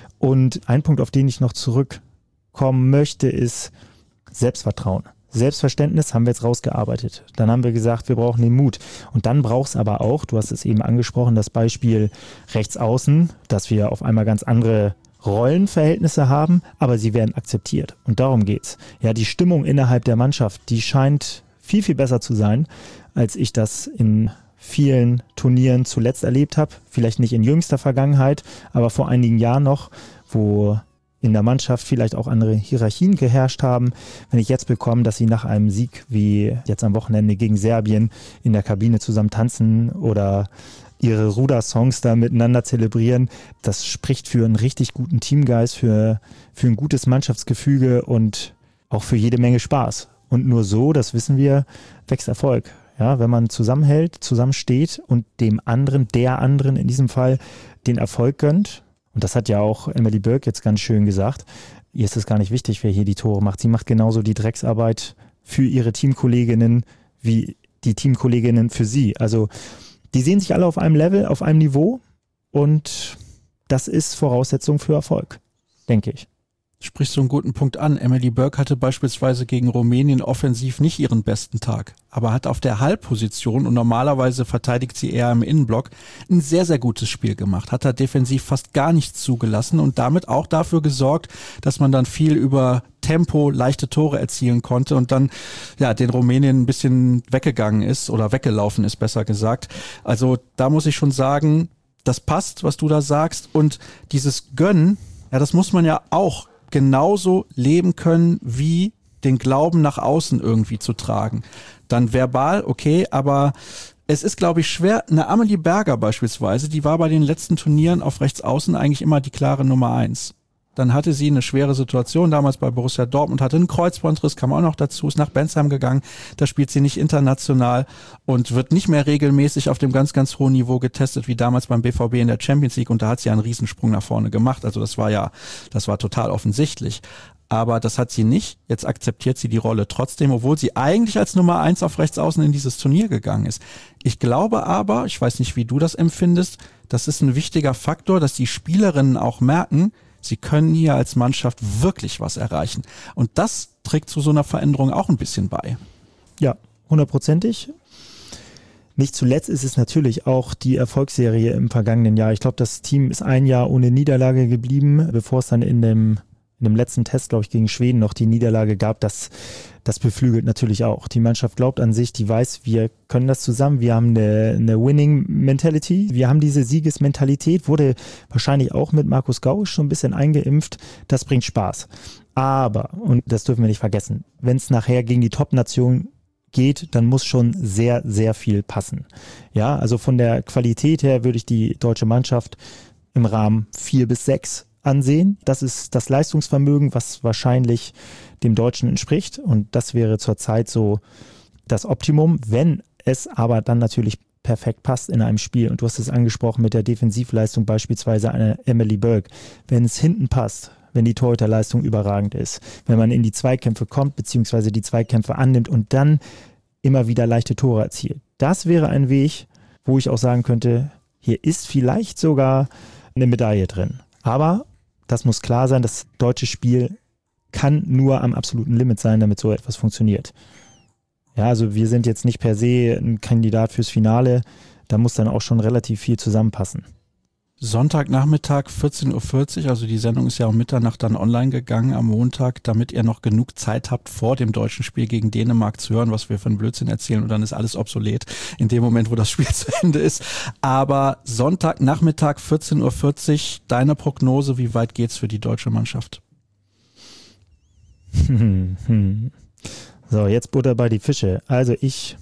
Und ein Punkt, auf den ich noch zurückkommen möchte, ist Selbstvertrauen. Selbstverständnis haben wir jetzt rausgearbeitet. Dann haben wir gesagt, wir brauchen den Mut. Und dann braucht es aber auch, du hast es eben angesprochen, das Beispiel rechts außen, dass wir auf einmal ganz andere Rollenverhältnisse haben, aber sie werden akzeptiert. Und darum geht's. Ja, die Stimmung innerhalb der Mannschaft, die scheint viel, viel besser zu sein, als ich das in vielen Turnieren zuletzt erlebt habe. Vielleicht nicht in jüngster Vergangenheit, aber vor einigen Jahren noch, wo in der Mannschaft vielleicht auch andere Hierarchien geherrscht haben. Wenn ich jetzt bekomme, dass sie nach einem Sieg wie jetzt am Wochenende gegen Serbien in der Kabine zusammen tanzen oder ihre Ruder-Songs da miteinander zelebrieren, das spricht für einen richtig guten Teamgeist, für, für ein gutes Mannschaftsgefüge und auch für jede Menge Spaß. Und nur so, das wissen wir, wächst Erfolg. Ja, wenn man zusammenhält, zusammensteht und dem anderen, der anderen in diesem Fall, den Erfolg gönnt. Und das hat ja auch Emily Böck jetzt ganz schön gesagt. Ihr ist es gar nicht wichtig, wer hier die Tore macht. Sie macht genauso die Drecksarbeit für ihre Teamkolleginnen wie die Teamkolleginnen für sie. Also die sehen sich alle auf einem Level, auf einem Niveau und das ist Voraussetzung für Erfolg, denke ich. Sprichst du einen guten Punkt an. Emily Böck hatte beispielsweise gegen Rumänien offensiv nicht ihren besten Tag, aber hat auf der Halbposition, und normalerweise verteidigt sie eher im Innenblock, ein sehr, sehr gutes Spiel gemacht. Hat da defensiv fast gar nichts zugelassen und damit auch dafür gesorgt, dass man dann viel über Tempo, leichte Tore erzielen konnte und dann ja den Rumänien ein bisschen weggegangen ist oder weggelaufen ist, besser gesagt. Also da muss ich schon sagen, das passt, was du da sagst, und dieses Gönnen, ja, das muss man ja auch genauso leben können, wie den Glauben nach außen irgendwie zu tragen. Dann verbal, okay, aber es ist, glaube ich, schwer. Eine Amelie Berger beispielsweise, die war bei den letzten Turnieren auf rechts außen eigentlich immer die klare Nummer eins. Dann hatte sie eine schwere Situation damals bei Borussia Dortmund, hatte einen Kreuzbandriss, kam auch noch dazu, ist nach Bensheim gegangen. Da spielt sie nicht international und wird nicht mehr regelmäßig auf dem ganz, ganz hohen Niveau getestet, wie damals beim B V B in der Champions League. Und da hat sie einen Riesensprung nach vorne gemacht. Also das war ja, das war total offensichtlich. Aber das hat sie nicht. Jetzt akzeptiert sie die Rolle trotzdem, obwohl sie eigentlich als Nummer eins auf Rechtsaußen in dieses Turnier gegangen ist. Ich glaube aber, ich weiß nicht, wie du das empfindest, das ist ein wichtiger Faktor, dass die Spielerinnen auch merken, sie können hier als Mannschaft wirklich was erreichen. Und das trägt zu so einer Veränderung auch ein bisschen bei. Ja, hundertprozentig. Nicht zuletzt ist es natürlich auch die Erfolgsserie im vergangenen Jahr. Ich glaube, das Team ist ein Jahr ohne Niederlage geblieben, bevor es dann in dem, in dem letzten Test, glaube ich, gegen Schweden noch die Niederlage gab. Das, das beflügelt natürlich auch. Die Mannschaft glaubt an sich, die weiß, wir können das zusammen. Wir haben eine, eine Winning-Mentality. Wir haben diese Siegesmentalität, wurde wahrscheinlich auch mit Markus Gausch schon ein bisschen eingeimpft. Das bringt Spaß. Aber, und das dürfen wir nicht vergessen, wenn es nachher gegen die Top-Nation geht, dann muss schon sehr, sehr viel passen. Ja, also von der Qualität her würde ich die deutsche Mannschaft im Rahmen vier bis sechs ansehen. Das ist das Leistungsvermögen, was wahrscheinlich dem Deutschen entspricht. Und das wäre zurzeit so das Optimum, wenn es aber dann natürlich perfekt passt in einem Spiel. Und du hast es angesprochen mit der Defensivleistung, beispielsweise eine Emily Burke. Wenn es hinten passt, wenn die Torhüterleistung überragend ist, wenn man in die Zweikämpfe kommt, beziehungsweise die Zweikämpfe annimmt und dann immer wieder leichte Tore erzielt. Das wäre ein Weg, wo ich auch sagen könnte, hier ist vielleicht sogar eine Medaille drin. Aber das muss klar sein, das deutsche Spiel kann nur am absoluten Limit sein, damit so etwas funktioniert. Ja, also wir sind jetzt nicht per se ein Kandidat fürs Finale, da muss dann auch schon relativ viel zusammenpassen. Sonntagnachmittag vierzehn Uhr vierzig, also die Sendung ist ja um Mitternacht dann online gegangen am Montag, damit ihr noch genug Zeit habt, vor dem deutschen Spiel gegen Dänemark zu hören, was wir für einen Blödsinn erzählen, und dann ist alles obsolet in dem Moment, wo das Spiel zu Ende ist. Aber Sonntagnachmittag vierzehn Uhr vierzig, deine Prognose, wie weit geht's für die deutsche Mannschaft? So, jetzt Butter bei die Fische. Also ich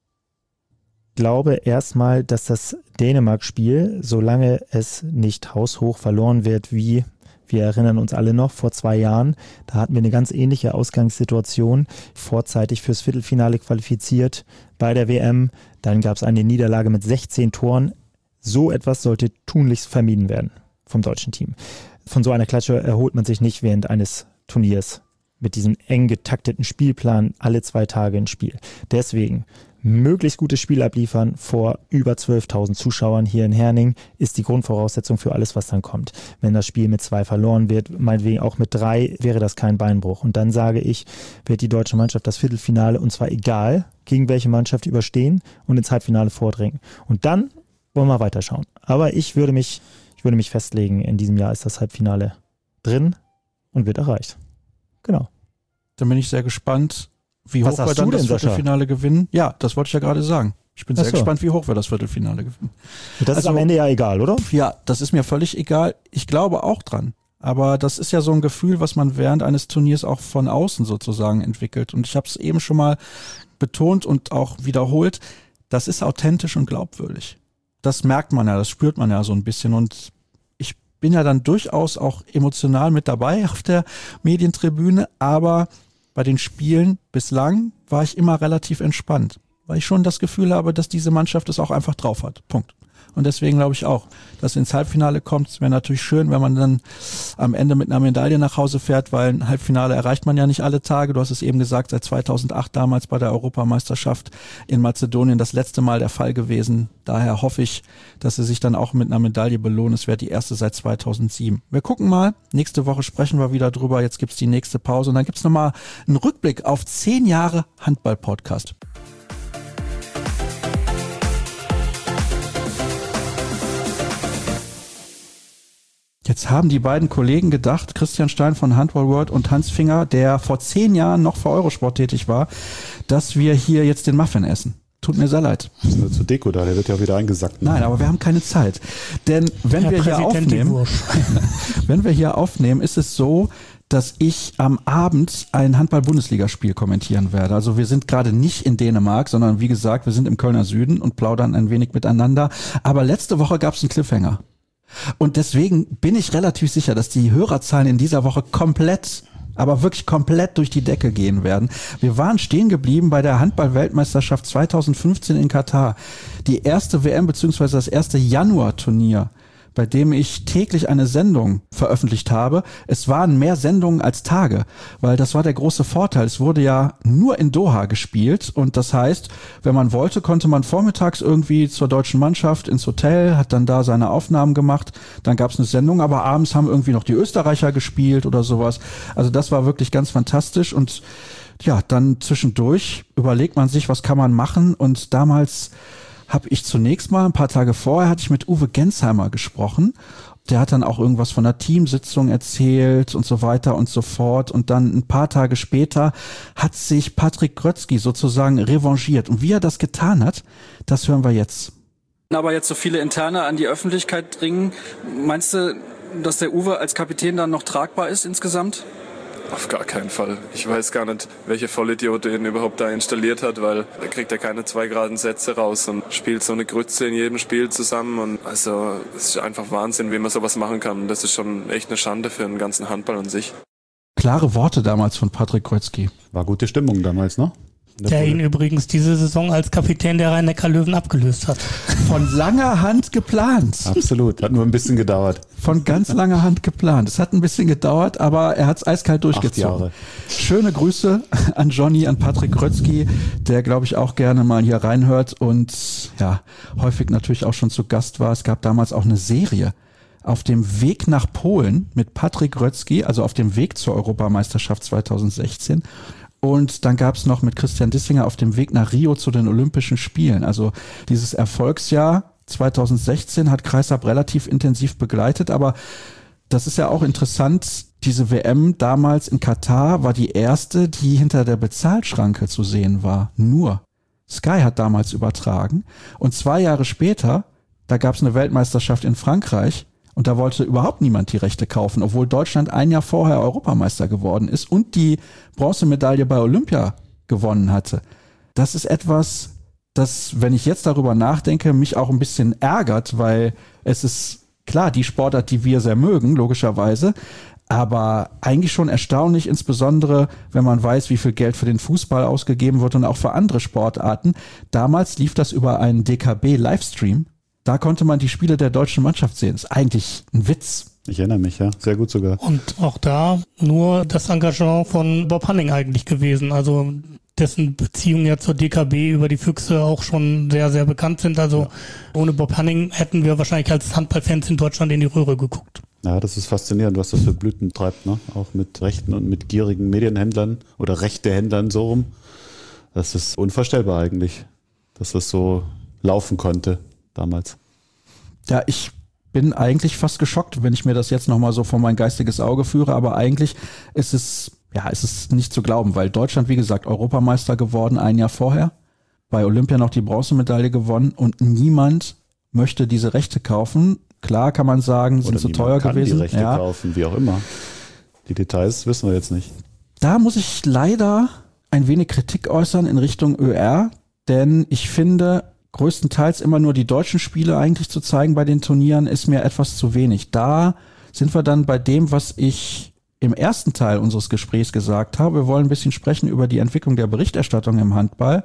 glaube erstmal, dass das Dänemark-Spiel, solange es nicht haushoch verloren wird, wie wir erinnern uns alle noch, vor zwei Jahren, da hatten wir eine ganz ähnliche Ausgangssituation, vorzeitig fürs Viertelfinale qualifiziert bei der W M, dann gab es eine Niederlage mit sechzehn Toren. So etwas sollte tunlichst vermieden werden vom deutschen Team. Von so einer Klatsche erholt man sich nicht während eines Turniers mit diesem eng getakteten Spielplan, alle zwei Tage ein Spiel. Deswegen möglichst gutes Spiel abliefern vor über zwölftausend Zuschauern hier in Herning ist die Grundvoraussetzung für alles, was dann kommt. Wenn das Spiel mit zwei verloren wird, meinetwegen auch mit drei, wäre das kein Beinbruch. Und dann sage ich, wird die deutsche Mannschaft das Viertelfinale, und zwar egal, gegen welche Mannschaft, überstehen und ins Halbfinale vordringen. Und dann wollen wir weiterschauen. Aber ich würde mich, ich würde mich festlegen, in diesem Jahr ist das Halbfinale drin und wird erreicht. Genau. Dann bin ich sehr gespannt, wie hoch wir dann das Viertelfinale gewinnen. Ja, das wollte ich ja gerade sagen. Ich bin sehr so. gespannt, wie hoch wir das Viertelfinale gewinnen. Das also, ist am Ende ja egal, oder? Ja, das ist mir völlig egal. Ich glaube auch dran. Aber das ist ja so ein Gefühl, was man während eines Turniers auch von außen sozusagen entwickelt. Und ich habe es eben schon mal betont und auch wiederholt. Das ist authentisch und glaubwürdig. Das merkt man ja, das spürt man ja so ein bisschen. Und ich bin ja dann durchaus auch emotional mit dabei auf der Medientribüne, aber bei den Spielen bislang war ich immer relativ entspannt, weil ich schon das Gefühl habe, dass diese Mannschaft es auch einfach drauf hat. Punkt. Und deswegen glaube ich auch, dass ins Halbfinale kommt. Es wäre natürlich schön, wenn man dann am Ende mit einer Medaille nach Hause fährt, weil ein Halbfinale erreicht man ja nicht alle Tage. Du hast es eben gesagt, seit zweitausendacht damals bei der Europameisterschaft in Mazedonien das letzte Mal der Fall gewesen. Daher hoffe ich, dass sie sich dann auch mit einer Medaille belohnen. Es wäre die erste seit zweitausendsieben. Wir gucken mal. Nächste Woche sprechen wir wieder drüber. Jetzt gibt's die nächste Pause und dann gibt's nochmal einen Rückblick auf zehn Jahre Handball-Podcast. Jetzt haben die beiden Kollegen gedacht, Christian Stein von Handball World und Hans Finger, der vor zehn Jahren noch für Eurosport tätig war, dass wir hier jetzt den Muffin essen. Tut mir sehr leid. Das ist nur zur Deko da, der wird ja wieder eingesackt. Ne? Nein, aber wir haben keine Zeit. Denn wenn Herr wir hier aufnehmen, wenn wir hier aufnehmen, ist es so, dass ich am Abend ein Handball-Bundesligaspiel kommentieren werde. Also wir sind gerade nicht in Dänemark, sondern wie gesagt, wir sind im Kölner Süden und plaudern ein wenig miteinander. Aber letzte Woche gab es einen Cliffhanger. Und deswegen bin ich relativ sicher, dass die Hörerzahlen in dieser Woche komplett, aber wirklich komplett durch die Decke gehen werden. Wir waren stehen geblieben bei der Handball-Weltmeisterschaft zweitausendfünfzehn in Katar. Die erste W M bzw. das erste Januar-Turnier, bei dem ich täglich eine Sendung veröffentlicht habe. Es waren mehr Sendungen als Tage, weil das war der große Vorteil. Es wurde ja nur in Doha gespielt und das heißt, wenn man wollte, konnte man vormittags irgendwie zur deutschen Mannschaft ins Hotel, hat dann da seine Aufnahmen gemacht, dann gab es eine Sendung, aber abends haben irgendwie noch die Österreicher gespielt oder sowas. Also das war wirklich ganz fantastisch und ja, dann zwischendurch überlegt man sich, was kann man machen und damals habe ich zunächst mal, ein paar Tage vorher, hatte ich mit Uwe Gensheimer gesprochen. Der hat dann auch irgendwas von einer Teamsitzung erzählt und so weiter und so fort. Und dann ein paar Tage später hat sich Patrick Grötzky sozusagen revanchiert. Und wie er das getan hat, das hören wir jetzt. Aber jetzt so viele Interne an die Öffentlichkeit dringen. Meinst du, dass der Uwe als Kapitän dann noch tragbar ist insgesamt? Auf gar keinen Fall. Ich weiß gar nicht, welche Vollidiot den überhaupt da installiert hat, weil da kriegt er keine zwei geraden Sätze raus und spielt so eine Grütze in jedem Spiel zusammen. Und also es ist einfach Wahnsinn, wie man sowas machen kann. Das ist schon echt eine Schande für den ganzen Handball an sich. Klare Worte damals von Patrick Grötzky. War gute Stimmung damals, ne? Der ihn übrigens diese Saison als Kapitän der Rhein-Neckar-Löwen abgelöst hat. Von langer Hand geplant. Absolut, hat nur ein bisschen gedauert. Von ganz langer Hand geplant. Es hat ein bisschen gedauert, aber er hat es eiskalt durchgezogen. Acht Jahre. Schöne Grüße an Johnny, an Patrick Grötzky, der glaube ich auch gerne mal hier reinhört und ja, häufig natürlich auch schon zu Gast war. Es gab damals auch eine Serie auf dem Weg nach Polen mit Patrick Grötzky, also auf dem Weg zur Europameisterschaft zweitausendsechzehn. Und dann gab es noch mit Christian Dissinger auf dem Weg nach Rio zu den Olympischen Spielen. Also dieses Erfolgsjahr zweitausendsechzehn hat Kreisab relativ intensiv begleitet. Aber das ist ja auch interessant, diese W M damals in Katar war die erste, die hinter der Bezahlschranke zu sehen war. Nur Sky hat damals übertragen. Und zwei Jahre später, da gab es eine Weltmeisterschaft in Frankreich. Und da wollte überhaupt niemand die Rechte kaufen, obwohl Deutschland ein Jahr vorher Europameister geworden ist und die Bronzemedaille bei Olympia gewonnen hatte. Das ist etwas, das, wenn ich jetzt darüber nachdenke, mich auch ein bisschen ärgert, weil es ist klar die Sportart, die wir sehr mögen, logischerweise, aber eigentlich schon erstaunlich, insbesondere wenn man weiß, wie viel Geld für den Fußball ausgegeben wird und auch für andere Sportarten. Damals lief das über einen D K B-Livestream. Da konnte man die Spiele der deutschen Mannschaft sehen. Das ist eigentlich ein Witz. Ich erinnere mich, ja. Sehr gut sogar. Und auch da nur das Engagement von Bob Hanning eigentlich gewesen. Also dessen Beziehungen ja zur D K B über die Füchse auch schon sehr, sehr bekannt sind. Also ja. Ohne Bob Hanning hätten wir wahrscheinlich als Handballfans in Deutschland in die Röhre geguckt. Ja, das ist faszinierend, was das für Blüten treibt, ne? Auch mit rechten und mit gierigen Medienhändlern oder Rechtehändlern so rum. Das ist unvorstellbar eigentlich, dass das so laufen konnte. Damals. Ja, ich bin eigentlich fast geschockt, wenn ich mir das jetzt nochmal so vor mein geistiges Auge führe, aber eigentlich ist es, ja, ist es nicht zu glauben, weil Deutschland, wie gesagt, Europameister geworden ein Jahr vorher, bei Olympia noch die Bronzemedaille gewonnen und niemand möchte diese Rechte kaufen. Klar kann man sagen, sind Oder zu teuer kann gewesen. Die Rechte ja. kaufen, wie auch immer. Die Details wissen wir jetzt nicht. Da muss ich leider ein wenig Kritik äußern in Richtung Ö R, denn ich finde, größtenteils immer nur die deutschen Spiele eigentlich zu zeigen bei den Turnieren, ist mir etwas zu wenig. Da sind wir dann bei dem, was ich im ersten Teil unseres Gesprächs gesagt habe. Wir wollen ein bisschen sprechen über die Entwicklung der Berichterstattung im Handball.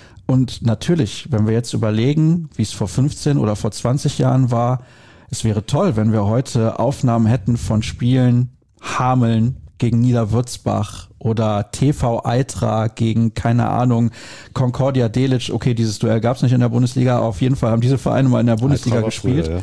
Und natürlich, wenn wir jetzt überlegen, wie es vor fünfzehn oder vor zwanzig Jahren war, es wäre toll, wenn wir heute Aufnahmen hätten von Spielen Hameln gegen Niederwürzbach oder T V Eitra gegen, keine Ahnung, Concordia Delitzsch. Okay, dieses Duell gab es nicht in der Bundesliga, aber auf jeden Fall haben diese Vereine mal in der Bundesliga gespielt. Früher, ja.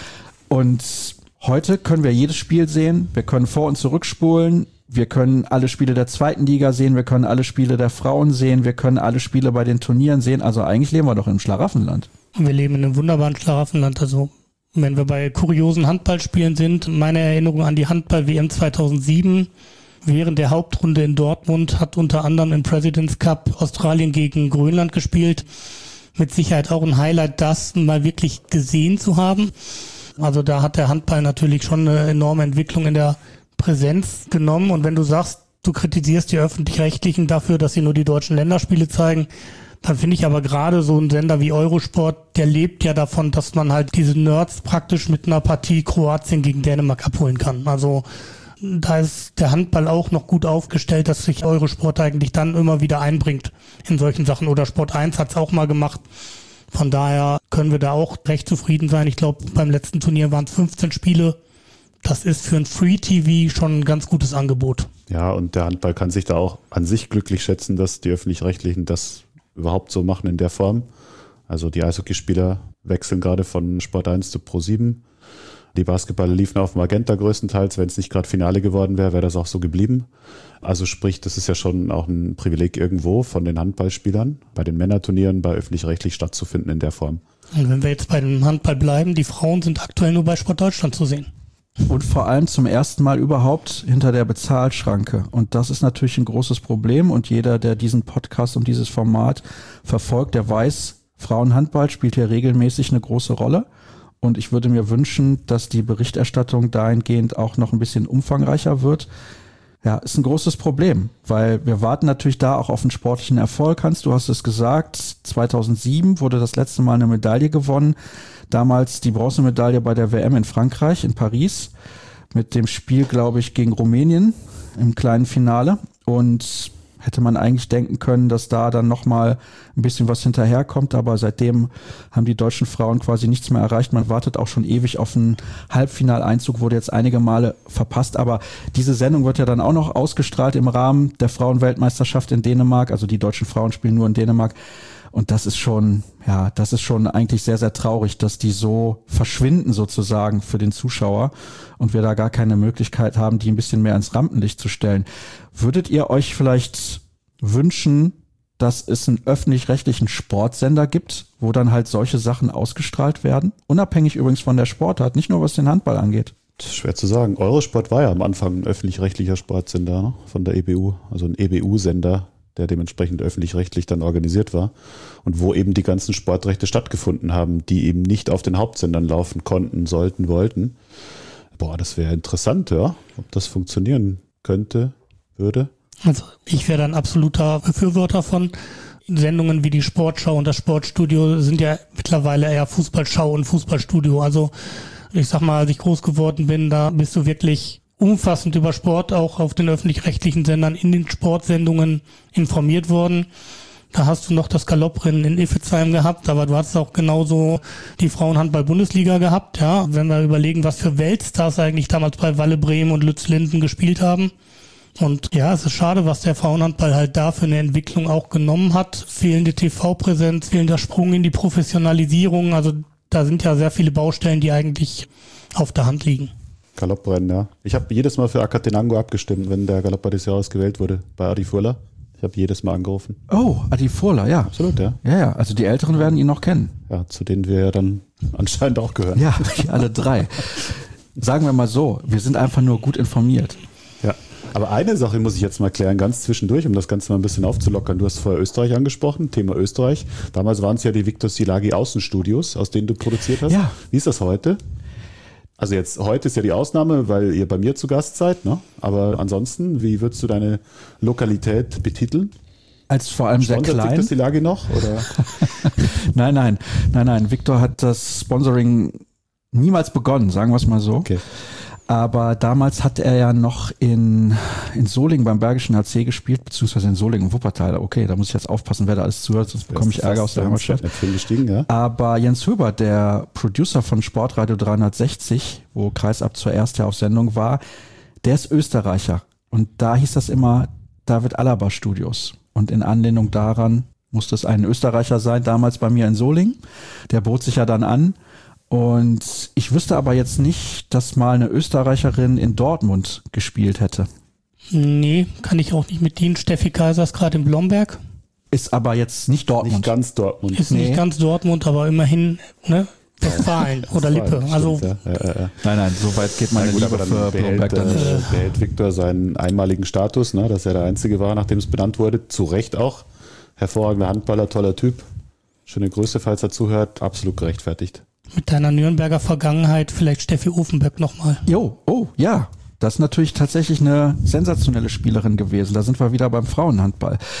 Und heute können wir jedes Spiel sehen, wir können vor- und zurückspulen, wir können alle Spiele der zweiten Liga sehen, wir können alle Spiele der Frauen sehen, wir können alle Spiele bei den Turnieren sehen. Also eigentlich leben wir doch im Schlaraffenland. Wir leben in einem wunderbaren Schlaraffenland, also wenn wir bei kuriosen Handballspielen sind, meine Erinnerung an die Handball-W M zweitausendsieben, während der Hauptrunde in Dortmund hat unter anderem im President's Cup Australien gegen Grönland gespielt. Mit Sicherheit auch ein Highlight, das mal wirklich gesehen zu haben. Also da hat der Handball natürlich schon eine enorme Entwicklung in der Präsenz genommen. Und wenn du sagst, du kritisierst die Öffentlich-Rechtlichen dafür, dass sie nur die deutschen Länderspiele zeigen, Dann finde ich aber gerade so ein Sender wie Eurosport, der lebt ja davon, dass man halt diese Nerds praktisch mit einer Partie Kroatien gegen Dänemark abholen kann. Also da ist der Handball auch noch gut aufgestellt, dass sich Eurosport eigentlich dann immer wieder einbringt in solchen Sachen. Oder Sport eins hat es auch mal gemacht. Von daher können wir da auch recht zufrieden sein. Ich glaube, beim letzten Turnier waren es fünfzehn Spiele. Das ist für ein Free-T V schon ein ganz gutes Angebot. Ja, und der Handball kann sich da auch an sich glücklich schätzen, dass die Öffentlich-Rechtlichen das überhaupt so machen in der Form. Also die Eishockeyspieler wechseln gerade von Sport eins zu Pro sieben. Die Basketballer liefen auf Magenta größtenteils. Wenn es nicht gerade Finale geworden wäre, wäre das auch so geblieben. Also sprich, das ist ja schon auch ein Privileg irgendwo von den Handballspielern, bei den Männerturnieren, bei öffentlich-rechtlich stattzufinden in der Form. Und wenn wir jetzt bei dem Handball bleiben, die Frauen sind aktuell nur bei Sport Deutschland zu sehen. Und vor allem zum ersten Mal überhaupt hinter der Bezahlschranke. Und das ist natürlich ein großes Problem. Und jeder, der diesen Podcast und dieses Format verfolgt, der weiß, Frauenhandball spielt hier regelmäßig eine große Rolle. Und ich würde mir wünschen, dass die Berichterstattung dahingehend auch noch ein bisschen umfangreicher wird. Ja, ist ein großes Problem, weil wir warten natürlich da auch auf einen sportlichen Erfolg. Hans, du hast es gesagt, zweitausendsieben wurde das letzte Mal eine Medaille gewonnen. Damals die Bronzemedaille bei der W M in Frankreich, in Paris, mit dem Spiel, glaube ich, gegen Rumänien im kleinen Finale. Und hätte man eigentlich denken können, dass da dann nochmal ein bisschen was hinterherkommt. Aber seitdem haben die deutschen Frauen quasi nichts mehr erreicht. Man wartet auch schon ewig auf einen Halbfinaleinzug, wurde jetzt einige Male verpasst. Aber diese Sendung wird ja dann auch noch ausgestrahlt im Rahmen der Frauenweltmeisterschaft in Dänemark. Also die deutschen Frauen spielen nur in Dänemark. Und das ist schon, ja, das ist schon eigentlich sehr, sehr traurig, dass die so verschwinden sozusagen für den Zuschauer und wir da gar keine Möglichkeit haben, die ein bisschen mehr ins Rampenlicht zu stellen. Würdet ihr euch vielleicht wünschen, dass es einen öffentlich-rechtlichen Sportsender gibt, wo dann halt solche Sachen ausgestrahlt werden? Unabhängig übrigens von der Sportart, nicht nur was den Handball angeht. Das ist schwer zu sagen. Eurosport war ja am Anfang ein öffentlich-rechtlicher Sportsender, ne? Von der E B U, also ein E B U-Sender, der dementsprechend öffentlich-rechtlich dann organisiert war und wo eben die ganzen Sportrechte stattgefunden haben, die eben nicht auf den Hauptsendern laufen konnten, sollten, wollten. Boah, das wäre interessant, ja, ob das funktionieren könnte, würde. Also ich wäre ein absoluter Befürworter von Sendungen wie die Sportschau und das Sportstudio sind ja mittlerweile eher Fußballschau und Fußballstudio. Also ich sag mal, als ich groß geworden bin, da bist du wirklich umfassend über Sport auch auf den öffentlich-rechtlichen Sendern in den Sportsendungen informiert worden. Da hast du noch das Galopprennen in Iffezheim gehabt, aber du hast auch genauso die Frauenhandball-Bundesliga gehabt, ja. Wenn wir überlegen, was für Weltstars eigentlich damals bei Walle Bremen und Lütz Linden gespielt haben. Und ja, es ist schade, was der Frauenhandball halt da für eine Entwicklung auch genommen hat. Fehlende T V-Präsenz, fehlender Sprung in die Professionalisierung. Also da sind ja sehr viele Baustellen, die eigentlich auf der Hand liegen. Galopprennen, ja. Ich habe jedes Mal für Akatenango abgestimmt, wenn der Galopper des Jahres gewählt wurde, bei Adi Furla. Ich habe jedes Mal angerufen. Oh, Adi Furla, ja. Absolut, ja. Ja, ja, also die Älteren werden ihn noch kennen. Ja, zu denen wir ja dann anscheinend auch gehören. Ja, alle drei. Sagen wir mal so, wir sind einfach nur gut informiert. Ja, aber eine Sache muss ich jetzt mal klären, ganz zwischendurch, um das Ganze mal ein bisschen aufzulockern. Du hast vorher Österreich angesprochen, Thema Österreich. Damals waren es ja die Victor Silagi Außenstudios, aus denen du produziert hast. Ja. Wie ist das heute? Also jetzt, heute ist ja die Ausnahme, weil ihr bei mir zu Gast seid, ne? Aber ansonsten, wie würdest du deine Lokalität betiteln? Als vor allem sehr Sponsert klein. Victor Silagi noch? Oder? nein, nein, nein, nein. Victor hat das Sponsoring niemals begonnen, sagen wir es mal so. Okay. Aber damals hat er ja noch in, in Solingen beim Bergischen H C gespielt, beziehungsweise in Solingen, Wuppertal. Okay, da muss ich jetzt aufpassen, wer da alles zuhört, sonst bekomme ich Ärger aus der Heimatstadt. Ja. Aber Jens Höber, der Producer von Sportradio dreihundertsechzig, wo Kreisab zuerst ja auf Sendung war, der ist Österreicher. Und da hieß das immer David Alaba Studios. Und in Anlehnung daran musste es ein Österreicher sein, damals bei mir in Solingen. Der bot sich ja dann an. Und ich wüsste aber jetzt nicht, dass mal eine Österreicherin in Dortmund gespielt hätte. Nee, kann ich auch nicht mit dienen. Steffi Kaiser ist gerade in Blomberg. Ist aber jetzt nicht Dortmund. Nicht ganz Dortmund. Ist Nee. nicht ganz Dortmund, aber immerhin, ne? Westfalen oder Lippe. Stimmt, Also ja, ja, ja. Nein, nein, so weit geht meine Na gut, Liebe aber für dann behält, Blomberg dann äh, nicht. behält Victor seinen einmaligen Status, ne, dass er der Einzige war, nachdem es benannt wurde. Zu Recht auch. Hervorragender Handballer, toller Typ. Schöne Grüße, falls er zuhört. Absolut gerechtfertigt. mit deiner Nürnberger Vergangenheit vielleicht Steffi Ofenböck nochmal. Jo, oh, ja. Das ist natürlich tatsächlich eine sensationelle Spielerin gewesen. Da sind wir wieder beim Frauenhandball.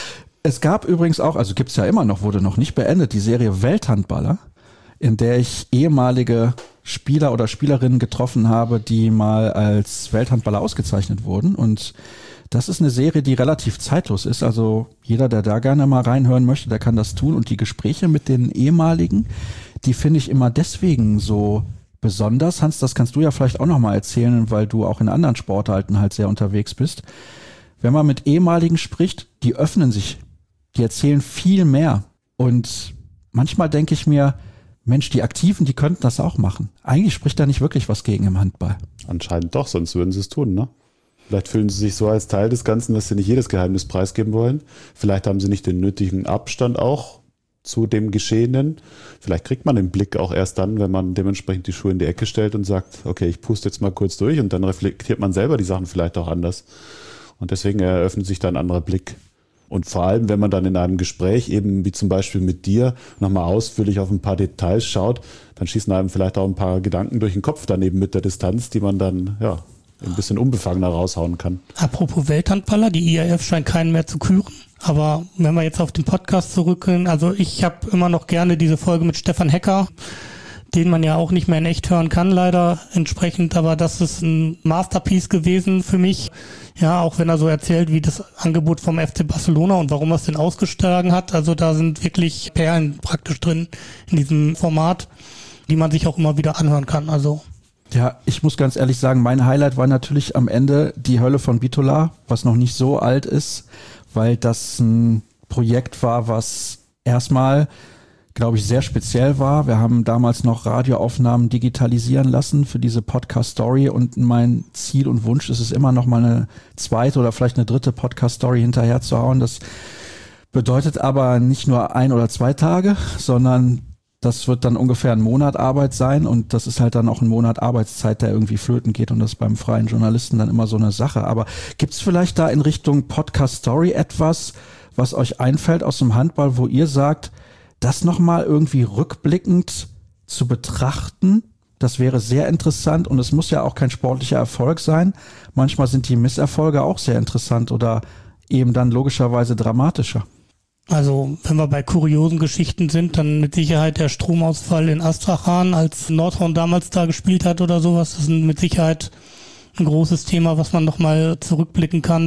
Es gab übrigens auch, also gibt's ja immer noch, wurde noch nicht beendet, die Serie Welthandballer, in der ich ehemalige Spieler oder Spielerinnen getroffen habe, die mal als Welthandballer ausgezeichnet wurden. Und das ist eine Serie, die relativ zeitlos ist. Also jeder, der da gerne mal reinhören möchte, der kann das tun. Und die Gespräche mit den ehemaligen, die finde ich immer deswegen so besonders. Hans, das kannst du ja vielleicht auch noch mal erzählen, weil du auch in anderen Sportarten halt sehr unterwegs bist. Wenn man mit ehemaligen spricht, die öffnen sich, die erzählen viel mehr. Und manchmal denke ich mir, Mensch, die Aktiven, die könnten das auch machen. Eigentlich spricht da nicht wirklich was gegen im Handball. Anscheinend doch, sonst würden sie es tun, ne? Vielleicht fühlen sie sich so als Teil des Ganzen, dass sie nicht jedes Geheimnis preisgeben wollen. Vielleicht haben sie nicht den nötigen Abstand auch zu dem Geschehenen. Vielleicht kriegt man den Blick auch erst dann, wenn man dementsprechend die Schuhe in die Ecke stellt und sagt, okay, ich puste jetzt mal kurz durch, und dann reflektiert man selber die Sachen vielleicht auch anders. Und deswegen eröffnet sich da ein anderer Blick. Und vor allem, wenn man dann in einem Gespräch, eben wie zum Beispiel mit dir, nochmal ausführlich auf ein paar Details schaut, dann schießen einem vielleicht auch ein paar Gedanken durch den Kopf daneben mit der Distanz, die man dann ja ein bisschen unbefangener raushauen kann. Apropos Welthandballer, die I A F scheint keinen mehr zu küren. Aber wenn wir jetzt auf den Podcast zurückgehen, also ich habe immer noch gerne diese Folge mit Stefan Hecker, den man ja auch nicht mehr in echt hören kann, leider entsprechend. Aber das ist ein Masterpiece gewesen für mich. Ja, auch wenn er so erzählt, wie das Angebot vom F C Barcelona und warum er es denn ausgeschlagen hat. Also da sind wirklich Perlen praktisch drin in diesem Format, die man sich auch immer wieder anhören kann. Also ja, ich muss ganz ehrlich sagen, mein Highlight war natürlich am Ende die Hölle von Bitola, was noch nicht so alt ist, weil das ein Projekt war, was erstmal, glaube ich, sehr speziell war. Wir haben damals noch Radioaufnahmen digitalisieren lassen für diese Podcast-Story, und mein Ziel und Wunsch ist es immer noch mal eine zweite oder vielleicht eine dritte Podcast-Story hinterher zu hauen. Das bedeutet aber nicht nur ein oder zwei Tage, sondern das wird dann ungefähr ein Monat Arbeit sein, und das ist halt dann auch ein Monat Arbeitszeit, der irgendwie flöten geht, und das ist beim freien Journalisten dann immer so eine Sache. Aber gibt's vielleicht da in Richtung Podcast-Story etwas, was euch einfällt aus dem Handball, wo ihr sagt, das nochmal irgendwie rückblickend zu betrachten, das wäre sehr interessant, und es muss ja auch kein sportlicher Erfolg sein. Manchmal sind die Misserfolge auch sehr interessant oder eben dann logischerweise dramatischer. Also wenn wir bei kuriosen Geschichten sind, dann mit Sicherheit der Stromausfall in Astrachan, als Nordhorn damals da gespielt hat oder sowas. Das ist mit Sicherheit ein großes Thema, was man nochmal zurückblicken kann.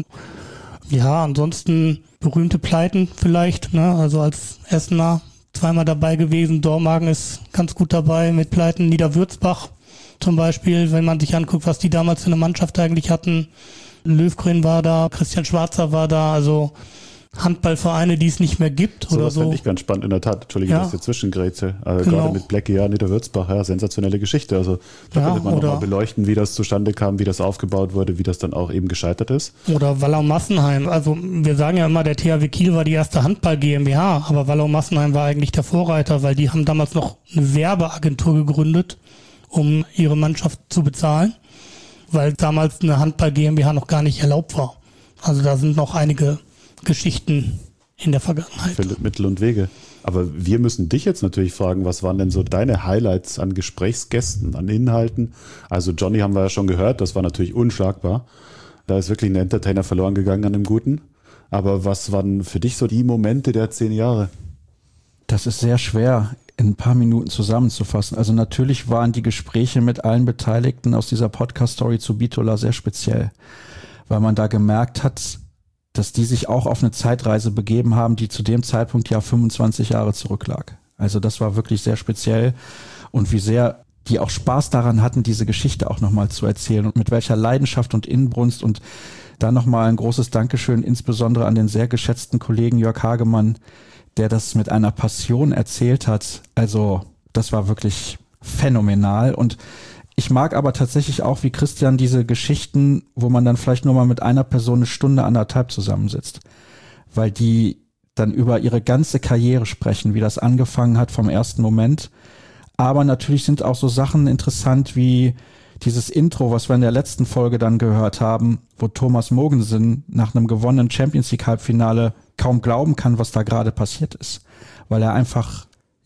Ja, ansonsten berühmte Pleiten vielleicht, ne? Also als Essener zweimal dabei gewesen. Dormagen ist ganz gut dabei mit Pleiten. Niederwürzbach zum Beispiel, wenn man sich anguckt, was die damals für eine Mannschaft eigentlich hatten. Löwgren war da, Christian Schwarzer war da, also Handballvereine, die es nicht mehr gibt so oder so. Das finde ich ganz spannend, in der Tat. Entschuldige, ja. dass ich zwischengrätsche. Also Genau. Gerade mit Blackie, ja, Niederwürzbach, ja, sensationelle Geschichte. Also da Ja, könnte man oder- nochmal beleuchten, wie das zustande kam, wie das aufgebaut wurde, wie das dann auch eben gescheitert ist. Oder Wallau-Massenheim. Also wir sagen ja immer, der T H W Kiel war die erste Handball GmbH, aber Wallau-Massenheim war eigentlich der Vorreiter, weil die haben damals noch eine Werbeagentur gegründet, um ihre Mannschaft zu bezahlen, weil damals eine Handball GmbH noch gar nicht erlaubt war. Also da sind noch einige Geschichten in der Vergangenheit. Findet Mittel und Wege. Aber wir müssen dich jetzt natürlich fragen, was waren denn so deine Highlights an Gesprächsgästen, an Inhalten? Also Johnny haben wir ja schon gehört, das war natürlich unschlagbar. Da ist wirklich ein Entertainer verloren gegangen an dem Guten. Aber was waren für dich so die Momente der zehn Jahre? Das ist sehr schwer in ein paar Minuten zusammenzufassen. Also natürlich waren die Gespräche mit allen Beteiligten aus dieser Podcast-Story zu Bitola sehr speziell, weil man da gemerkt hat, dass die sich auch auf eine Zeitreise begeben haben, die zu dem Zeitpunkt ja fünfundzwanzig Jahre zurücklag. Also das war wirklich sehr speziell, und wie sehr die auch Spaß daran hatten, diese Geschichte auch nochmal zu erzählen, und mit welcher Leidenschaft und Inbrunst. Und dann nochmal ein großes Dankeschön insbesondere an den sehr geschätzten Kollegen Jörg Hagemann, der das mit einer Passion erzählt hat. Also das war wirklich phänomenal. Und ich mag aber tatsächlich auch, wie Christian, diese Geschichten, wo man dann vielleicht nur mal mit einer Person eine Stunde, anderthalb zusammensitzt, weil die dann über ihre ganze Karriere sprechen, wie das angefangen hat vom ersten Moment. Aber natürlich sind auch so Sachen interessant wie dieses Intro, was wir in der letzten Folge dann gehört haben, wo Thomas Mogensen nach einem gewonnenen Champions League Halbfinale kaum glauben kann, was da gerade passiert ist, weil er einfach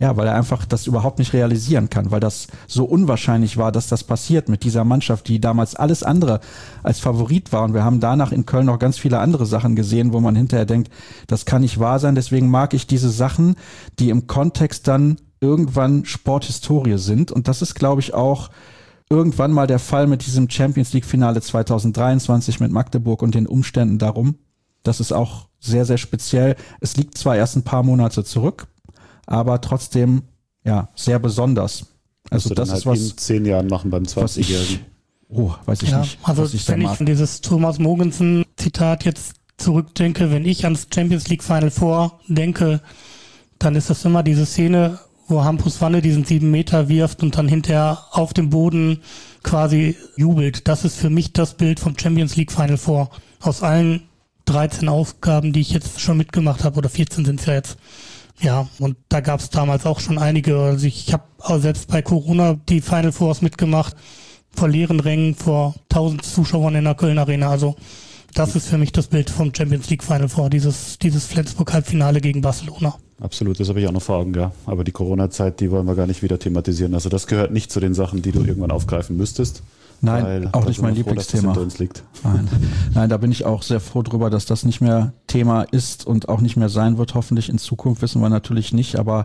Ja, weil er einfach das überhaupt nicht realisieren kann, weil das so unwahrscheinlich war, dass das passiert mit dieser Mannschaft, die damals alles andere als Favorit war. Und wir haben danach in Köln noch ganz viele andere Sachen gesehen, wo man hinterher denkt, das kann nicht wahr sein. Deswegen mag ich diese Sachen, die im Kontext dann irgendwann Sporthistorie sind. Und das ist, glaube ich, auch irgendwann mal der Fall mit diesem Champions League Finale zwanzig dreiundzwanzig mit Magdeburg und den Umständen darum. Das ist auch sehr, sehr speziell. Es liegt zwar erst ein paar Monate zurück, aber trotzdem, ja, sehr besonders. Also das das halt ist was, in zehn Jahren machen beim zwanzigjährigen. Oh, weiß ich ja, nicht. also was ich wenn ich an dieses Thomas Mogensen Zitat jetzt zurückdenke, wenn ich ans Champions League Final Four denke, dann ist das immer diese Szene, wo Hampus Wanne diesen sieben Meter wirft und dann hinterher auf dem Boden quasi jubelt. Das ist für mich das Bild vom Champions League Final Four. Aus allen dreizehn Ausgaben, die ich jetzt schon mitgemacht habe, oder vierzehn sind es ja jetzt. Ja, und da gab es damals auch schon einige. Also ich habe auch selbst bei Corona die Final Fours mitgemacht, vor leeren Rängen, vor tausend Zuschauern in der Köln Arena. Also das ist für mich das Bild vom Champions League Final Four, dieses, dieses Flensburg-Halbfinale gegen Barcelona. Absolut, das habe ich auch noch vor Augen, ja. Aber die Corona-Zeit, die wollen wir gar nicht wieder thematisieren. Also das gehört nicht zu den Sachen, die du irgendwann aufgreifen müsstest. Nein, auch nicht mein Lieblingsthema. Froh, dass das hinter uns liegt. Nein. Nein, da bin ich auch sehr froh drüber, dass das nicht mehr Thema ist und auch nicht mehr sein wird. Hoffentlich in Zukunft, wissen wir natürlich nicht. Aber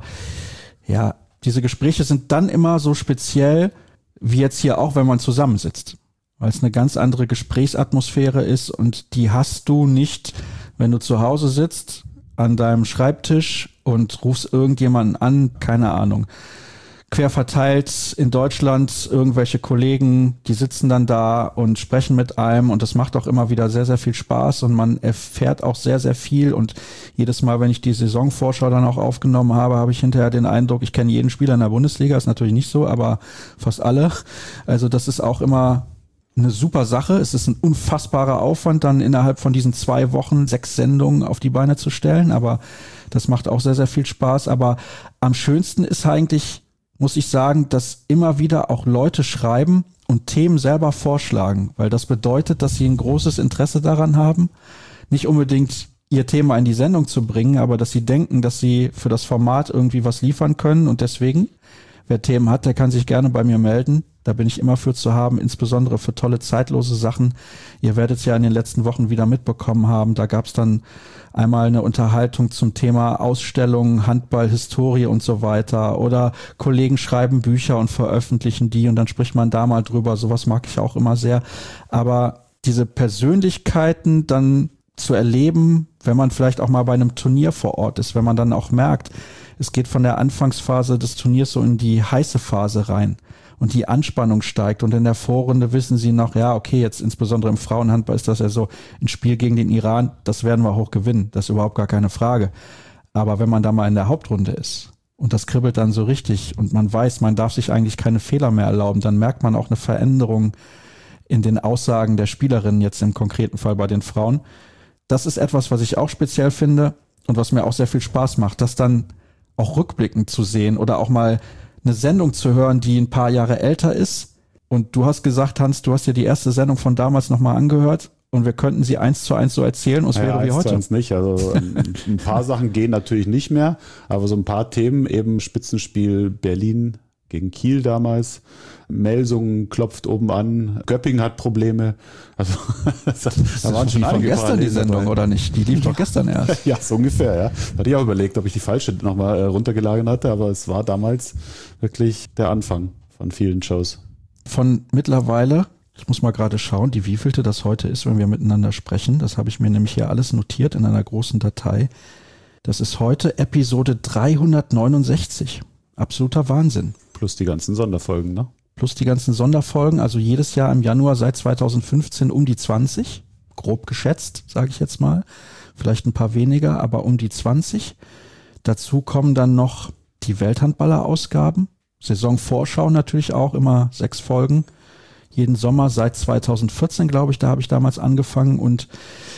ja, diese Gespräche sind dann immer so speziell, wie jetzt hier auch, wenn man zusammensitzt. Weil es eine ganz andere Gesprächsatmosphäre ist und die hast du nicht, wenn du zu Hause sitzt, an deinem Schreibtisch und rufst irgendjemanden an, keine Ahnung. Quer verteilt in Deutschland irgendwelche Kollegen, die sitzen dann da und sprechen mit einem und das macht auch immer wieder sehr, sehr viel Spaß und man erfährt auch sehr, sehr viel und jedes Mal, wenn ich die Saisonvorschau dann auch aufgenommen habe, habe ich hinterher den Eindruck, ich kenne jeden Spieler in der Bundesliga, ist natürlich nicht so, aber fast alle. Also das ist auch immer eine super Sache. Es ist ein unfassbarer Aufwand, dann innerhalb von diesen zwei Wochen sechs Sendungen auf die Beine zu stellen, aber das macht auch sehr, sehr viel Spaß. Aber am schönsten ist eigentlich, muss ich sagen, dass immer wieder auch Leute schreiben und Themen selber vorschlagen, weil das bedeutet, dass sie ein großes Interesse daran haben, nicht unbedingt ihr Thema in die Sendung zu bringen, aber dass sie denken, dass sie für das Format irgendwie was liefern können und deswegen, wer Themen hat, der kann sich gerne bei mir melden. Da bin ich immer für zu haben, insbesondere für tolle, zeitlose Sachen. Ihr werdet es ja in den letzten Wochen wieder mitbekommen haben. Da gab es dann einmal eine Unterhaltung zum Thema Ausstellungen, Handball, Historie und so weiter. Oder Kollegen schreiben Bücher und veröffentlichen die und dann spricht man da mal drüber. Sowas mag ich auch immer sehr. Aber diese Persönlichkeiten dann zu erleben, wenn man vielleicht auch mal bei einem Turnier vor Ort ist, wenn man dann auch merkt, es geht von der Anfangsphase des Turniers so in die heiße Phase rein. Und die Anspannung steigt und in der Vorrunde wissen sie noch, ja, okay, jetzt insbesondere im Frauenhandball ist das ja so, ein Spiel gegen den Iran, das werden wir hoch gewinnen, das ist überhaupt gar keine Frage. Aber wenn man da mal in der Hauptrunde ist und das kribbelt dann so richtig und man weiß, man darf sich eigentlich keine Fehler mehr erlauben, dann merkt man auch eine Veränderung in den Aussagen der Spielerinnen, jetzt im konkreten Fall bei den Frauen. Das ist etwas, was ich auch speziell finde und was mir auch sehr viel Spaß macht, das dann auch rückblickend zu sehen oder auch mal eine Sendung zu hören, die ein paar Jahre älter ist. Und du hast gesagt, Hans, du hast dir die erste Sendung von damals nochmal angehört und wir könnten sie eins zu eins so erzählen und es naja, wäre wie eins heute. Zu eins nicht. Also ein, ein paar Sachen gehen natürlich nicht mehr, aber so ein paar Themen, eben Spitzenspiel Berlin gegen Kiel damals, Melsungen klopft oben an, Göppingen hat Probleme. Also das, das da waren schon von gestern die Sendung, dabei. Oder nicht? Die lief doch gestern erst. Ja, so ungefähr, ja. Da hatte ich auch überlegt, ob ich die falsche nochmal äh, runtergeladen hatte, aber es war damals wirklich der Anfang von vielen Shows. Von mittlerweile, ich muss mal gerade schauen, die wievielte das heute ist, wenn wir miteinander sprechen. Das habe ich mir nämlich hier alles notiert in einer großen Datei. Das ist heute Episode dreihundertneunundsechzig. Absoluter Wahnsinn. Plus die ganzen Sonderfolgen, ne? Plus die ganzen Sonderfolgen, also jedes Jahr im Januar seit zweitausendfünfzehn um die zwanzig, grob geschätzt, sage ich jetzt mal. Vielleicht ein paar weniger, aber um die zwanzig. Dazu kommen dann noch die Welthandballer-Ausgaben. Saisonvorschau natürlich auch, immer sechs Folgen. Jeden Sommer seit zweitausendvierzehn, glaube ich, da habe ich damals angefangen und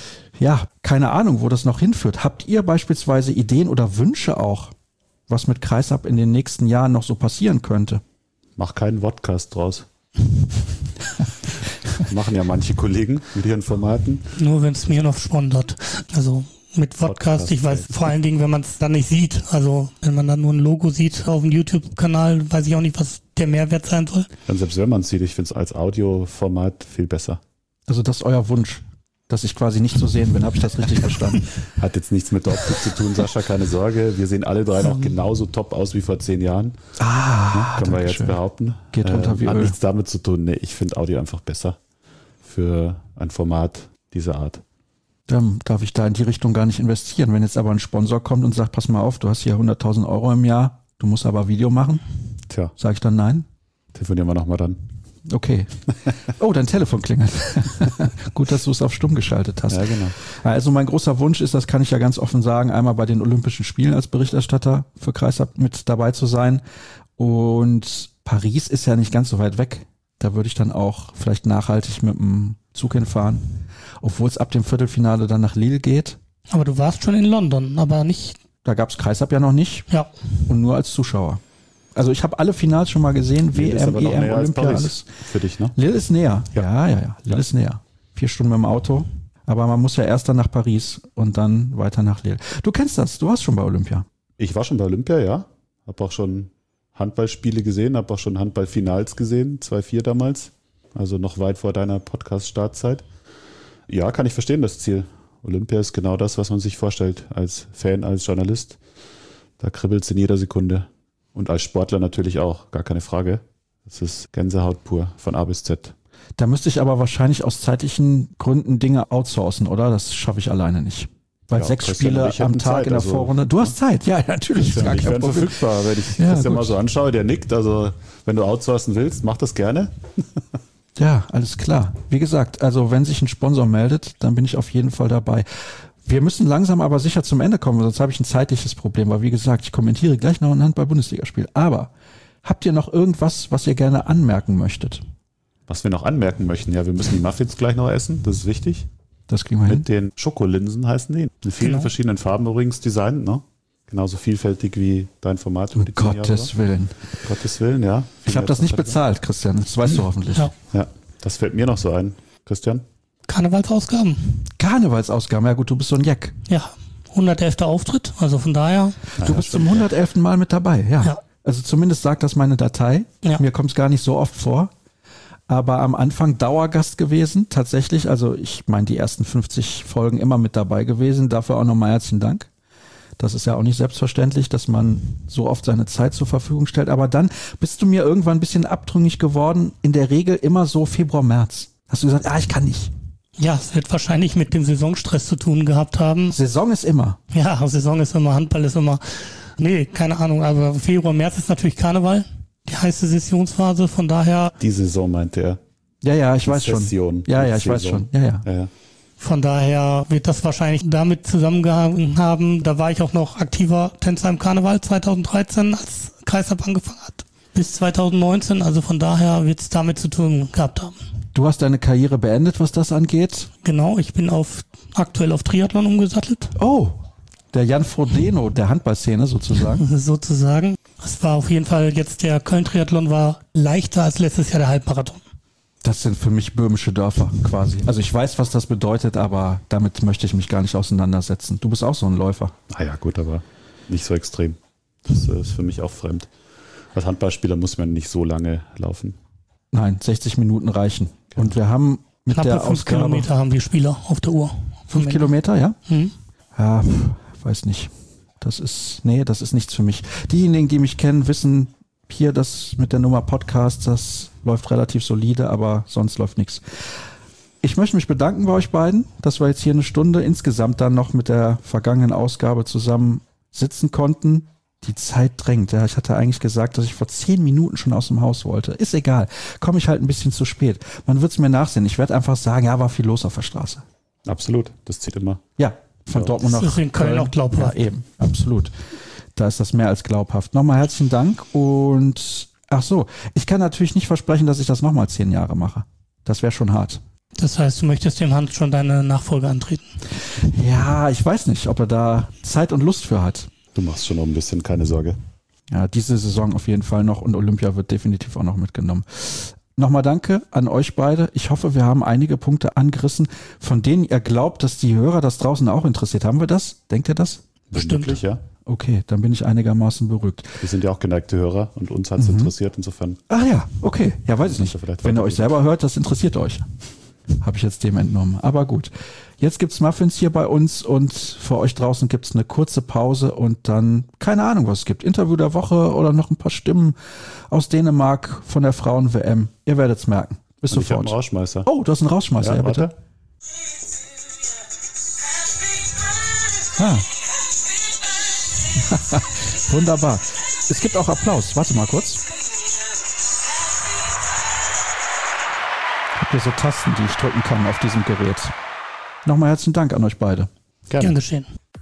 ja, keine Ahnung, wo das noch hinführt. Habt ihr beispielsweise Ideen oder Wünsche auch, was mit Kreisab in den nächsten Jahren noch so passieren könnte? Mach keinen Podcast draus. Machen ja manche Kollegen mit ihren Formaten. Nur wenn es mir noch sponsert. Also Mit Podcast, ich weiß vor allen Dingen, wenn man es dann nicht sieht. Also wenn man dann nur ein Logo sieht auf dem YouTube-Kanal, weiß ich auch nicht, was der Mehrwert sein soll. Dann selbst wenn man es sieht, ich finde es als Audioformat viel besser. Also das ist euer Wunsch, dass ich quasi nicht zu sehen bin. Habe ich das richtig verstanden? Hat jetzt nichts mit der Optik zu tun, Sascha, keine Sorge. Wir sehen alle drei noch genauso top aus wie vor zehn Jahren. Ah, ja, können wir jetzt schön. behaupten. Geht runter wie äh, Hat Öl. nichts damit zu tun. Nee, ich finde Audio einfach besser für ein Format dieser Art. Dann darf ich da in die Richtung gar nicht investieren. Wenn jetzt aber ein Sponsor kommt und sagt, pass mal auf, du hast hier hunderttausend Euro im Jahr, du musst aber Video machen, Tja, sage ich dann nein? telefonieren wir nochmal dann. Okay. Oh, dein Telefon klingelt. Gut, dass du es auf stumm geschaltet hast. Ja, genau. Also mein großer Wunsch ist, das kann ich ja ganz offen sagen, einmal bei den Olympischen Spielen als Berichterstatter für Kreisab mit dabei zu sein. Und Paris ist ja nicht ganz so weit weg. Da würde ich dann auch vielleicht nachhaltig mit dem Zug hinfahren. Obwohl es ab dem Viertelfinale dann nach Lille geht. Aber du warst schon in London, aber nicht... Da gab es Kreisab ja noch nicht. Ja. Und nur als Zuschauer. Also ich habe alle Finals schon mal gesehen. Lille ist W M, aber noch E M, näher als Olympia, Paris. alles. Für dich, ne? Lille ist näher. Ja. Ja, ja, ja. Lille Ja. ist näher. Vier Stunden mit dem Auto. Aber man muss ja erst dann nach Paris und dann weiter nach Lille. Du kennst das. Du warst schon bei Olympia. Ich war schon bei Olympia, ja. Habe auch schon Handballspiele gesehen, habe auch schon Handballfinals gesehen, zwei vier damals. Also noch weit vor deiner Podcast-Startzeit. Ja, kann ich verstehen, das Ziel. Olympia ist genau das, was man sich vorstellt als Fan, als Journalist. Da kribbelt es in jeder Sekunde. Und als Sportler natürlich auch, gar keine Frage. Das ist Gänsehaut pur, von A bis Z. Da müsste ich aber wahrscheinlich aus zeitlichen Gründen Dinge outsourcen, oder? Das schaffe ich alleine nicht. Weil Ja, sechs Christian und Spiele ich am hätten Tag Zeit, in der also- Vorrunde. Du hast Zeit, ja, natürlich. Ja, gar ich kein wäre Problem. verfügbar, wenn ich Ja, das ja gut. mal so anschaue, der nickt. Also wenn du outsourcen willst, mach das gerne. Ja, alles klar. Wie gesagt, also wenn sich ein Sponsor meldet, dann bin ich auf jeden Fall dabei. Wir müssen langsam aber sicher zum Ende kommen, sonst habe ich ein zeitliches Problem, weil wie gesagt, ich kommentiere gleich noch ein Handball-Bundesligaspiel. Aber habt ihr noch irgendwas, was ihr gerne anmerken möchtet? Was wir noch anmerken möchten, ja, wir müssen die Muffins gleich noch essen, das ist wichtig. Das kriegen wir hin. Mit den Schokolinsen heißen die. In vielen Genau. verschiedenen Farben übrigens designt, ne? Genauso vielfältig wie dein Format. über Um die zehn Jahre Gottes war. Willen. Gottes Willen, ja. Ich habe das nicht bezahlt, Christian. Das weißt du hoffentlich. Ja. Ja, das fällt mir noch so ein. Christian? Karnevalsausgaben. Karnevalsausgaben, ja gut, du bist so ein Jack. Ja, hundertelfter Auftritt, also von daher... Du bist zum hundertelften Mal mit dabei, ja. Ja. Also zumindest sagt das meine Datei. Ja. Mir kommt es gar nicht so oft vor. Aber am Anfang Dauergast gewesen, tatsächlich. Also ich meine, die ersten fünfzig Folgen immer mit dabei gewesen. Dafür auch nochmal herzlichen Dank. Das ist ja auch nicht selbstverständlich, dass man so oft seine Zeit zur Verfügung stellt. Aber dann bist du mir irgendwann ein bisschen abtrünnig geworden. In der Regel immer so Februar, März. Hast du gesagt, ah, ich kann nicht. Ja, es wird wahrscheinlich mit dem Saisonstress zu tun gehabt haben. Saison ist immer. Ja, Saison ist immer, Handball ist immer... Nee, keine Ahnung, aber Februar, März ist natürlich Karneval. Die heiße Sessionsphase, von daher... Die Saison meinte er. Ja, ja, ich Die weiß schon. Session. Ja, Die ja, ich weiß Saison. schon. Ja, ja. Ja, ja. Von daher wird das wahrscheinlich damit zusammengehangen haben. Da war ich auch noch aktiver Tänzer im Karneval zweitausenddreizehn, als Kreisab angefangen hat. Bis zweitausendneunzehn, also von daher wird es damit zu tun gehabt haben. Du hast deine Karriere beendet, was das angeht. Genau, ich bin auf aktuell auf Triathlon umgesattelt, Oh, der Jan Frodeno der Handballszene sozusagen. sozusagen. Es war auf jeden Fall jetzt, der Köln-Triathlon war leichter als letztes Jahr der Halbmarathon. Das sind für mich böhmische Dörfer quasi. Also ich weiß, was das bedeutet, aber damit möchte ich mich gar nicht auseinandersetzen. Du bist auch so ein Läufer. Ah ja, gut, aber nicht so extrem. Das äh, ist für mich auch fremd. Als Handballspieler muss man nicht so lange laufen. Nein, sechzig Minuten reichen. Und wir haben mit Knappe der fünf Ausgabe... Kilometer haben die Spieler auf der Uhr. Fünf Kilometer, ja? Mhm. Ja, pf, weiß nicht. Das ist, nee, das ist nichts für mich. Diejenigen, die mich kennen, wissen hier, das mit der Nummer Podcast, das läuft relativ solide, aber sonst läuft nichts. Ich möchte mich bedanken bei euch beiden, dass wir jetzt hier eine Stunde insgesamt dann noch mit der vergangenen Ausgabe zusammen sitzen konnten. Die Zeit drängt. Ja, ich hatte eigentlich gesagt, dass ich vor zehn Minuten schon aus dem Haus wollte. Ist egal. Komme ich halt ein bisschen zu spät. Man wird es mir nachsehen. Ich werde einfach sagen, ja, war viel los auf der Straße. Absolut, das zieht immer. Ja, von Ja, Dortmund das nach ist in Köln auch glaubhaft. Ja, eben, absolut. Da ist das mehr als glaubhaft. Nochmal herzlichen Dank und ach so, ich kann natürlich nicht versprechen, dass ich das nochmal zehn Jahre mache. Das wäre schon hart. Das heißt, du möchtest dem Hans schon deine Nachfolge antreten? Ja, ich weiß nicht, ob er da Zeit und Lust für hat. Du machst schon noch ein bisschen, keine Sorge. Ja, diese Saison auf jeden Fall noch und Olympia wird definitiv auch noch mitgenommen. nochmal danke an euch beide. Ich hoffe, wir haben einige Punkte angerissen, von denen ihr glaubt, dass die Hörer das draußen auch interessiert. Haben wir das? Denkt ihr das? Bestimmt, ja. Okay, dann bin ich einigermaßen beruhigt. Wir sind ja auch geneigte Hörer und uns hat es mhm. interessiert, insofern. Ach ja, okay. Ja, weiß ich nicht. Wenn ihr euch selber hört, das interessiert euch. Habe ich jetzt dem entnommen. Aber gut. Jetzt gibt's Muffins hier bei uns und für euch draußen gibt's eine kurze Pause und dann, keine Ahnung, was es gibt. Interview der Woche oder noch ein paar Stimmen aus Dänemark von der Frauen-W M. Ihr werdet's merken. Bis und sofort. Ich hab einen Rausschmeißer. Oh, du hast einen Rausschmeißer. Ja, ja bitte. Ah. Wunderbar. Es gibt auch Applaus. Warte mal kurz. Ich habe hier so Tasten, die ich drücken kann auf diesem Gerät. Nochmal herzlichen Dank an euch beide. Gerne. Gern geschehen.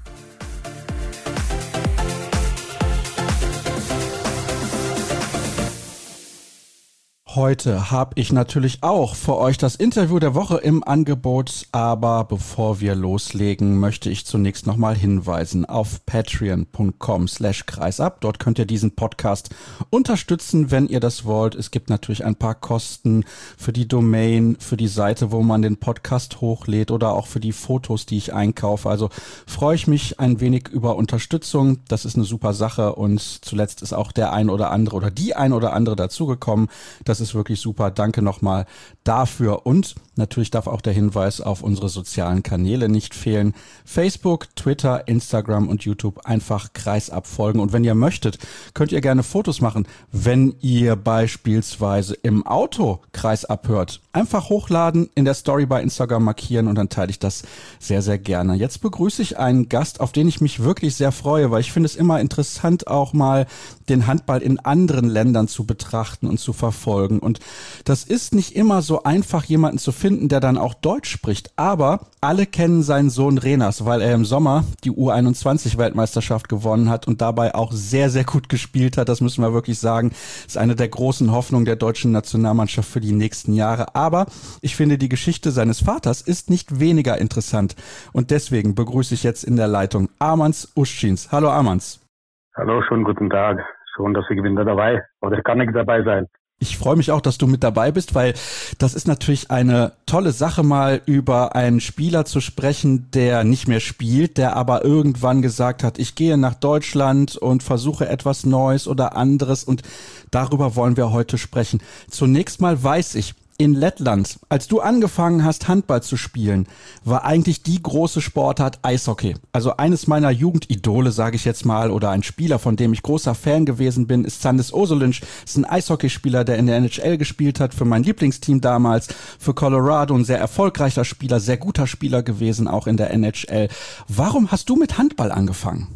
Heute habe ich natürlich auch für euch das Interview der Woche im Angebot, aber bevor wir loslegen, möchte ich zunächst nochmal hinweisen auf patreon.com slash kreisab. Dort könnt ihr diesen Podcast unterstützen, wenn ihr das wollt. Es gibt natürlich ein paar Kosten für die Domain, für die Seite, wo man den Podcast hochlädt oder auch für die Fotos, die ich einkaufe. Also freue ich mich ein wenig über Unterstützung. Das ist eine super Sache und zuletzt ist auch der ein oder andere oder die ein oder andere dazugekommen. Das ist wirklich super. Danke nochmal dafür. Und natürlich darf auch der Hinweis auf unsere sozialen Kanäle nicht fehlen. Facebook, Twitter, Instagram und YouTube einfach Kreisab folgen. Und wenn ihr möchtet, könnt ihr gerne Fotos machen, wenn ihr beispielsweise im Auto Kreisab hört. Einfach hochladen, in der Story bei Instagram markieren und dann teile ich das sehr, sehr gerne. Jetzt begrüße ich einen Gast, auf den ich mich wirklich sehr freue, weil ich finde es immer interessant, auch mal den Handball in anderen Ländern zu betrachten und zu verfolgen. Und das ist nicht immer so einfach, jemanden zu finden, der dann auch Deutsch spricht. Aber alle kennen seinen Sohn Renas, weil er im Sommer die U einundzwanzig Weltmeisterschaft gewonnen hat und dabei auch sehr, sehr gut gespielt hat. Das müssen wir wirklich sagen. Das ist eine der großen Hoffnungen der deutschen Nationalmannschaft für die nächsten Jahre. Aber ich finde, die Geschichte seines Vaters ist nicht weniger interessant. Und deswegen begrüße ich jetzt in der Leitung Armands Uschins. Hallo Armands. Hallo, schönen guten Tag. Schön, dass ich bin da dabei. Oder kann ich dabei sein? Ich freue mich auch, dass du mit dabei bist, weil das ist natürlich eine tolle Sache, mal über einen Spieler zu sprechen, der nicht mehr spielt, der aber irgendwann gesagt hat, ich gehe nach Deutschland und versuche etwas Neues oder anderes und darüber wollen wir heute sprechen. Zunächst mal weiß ich, in Lettland, als du angefangen hast, Handball zu spielen, war eigentlich die große Sportart Eishockey. Also eines meiner Jugendidole, sage ich jetzt mal, oder ein Spieler, von dem ich großer Fan gewesen bin, ist Sandis Ozolinsh. Ist ein Eishockeyspieler, der in der N H L gespielt hat, für mein Lieblingsteam damals, für Colorado, ein sehr erfolgreicher Spieler, sehr guter Spieler gewesen, auch in der N H L. Warum hast du mit Handball angefangen?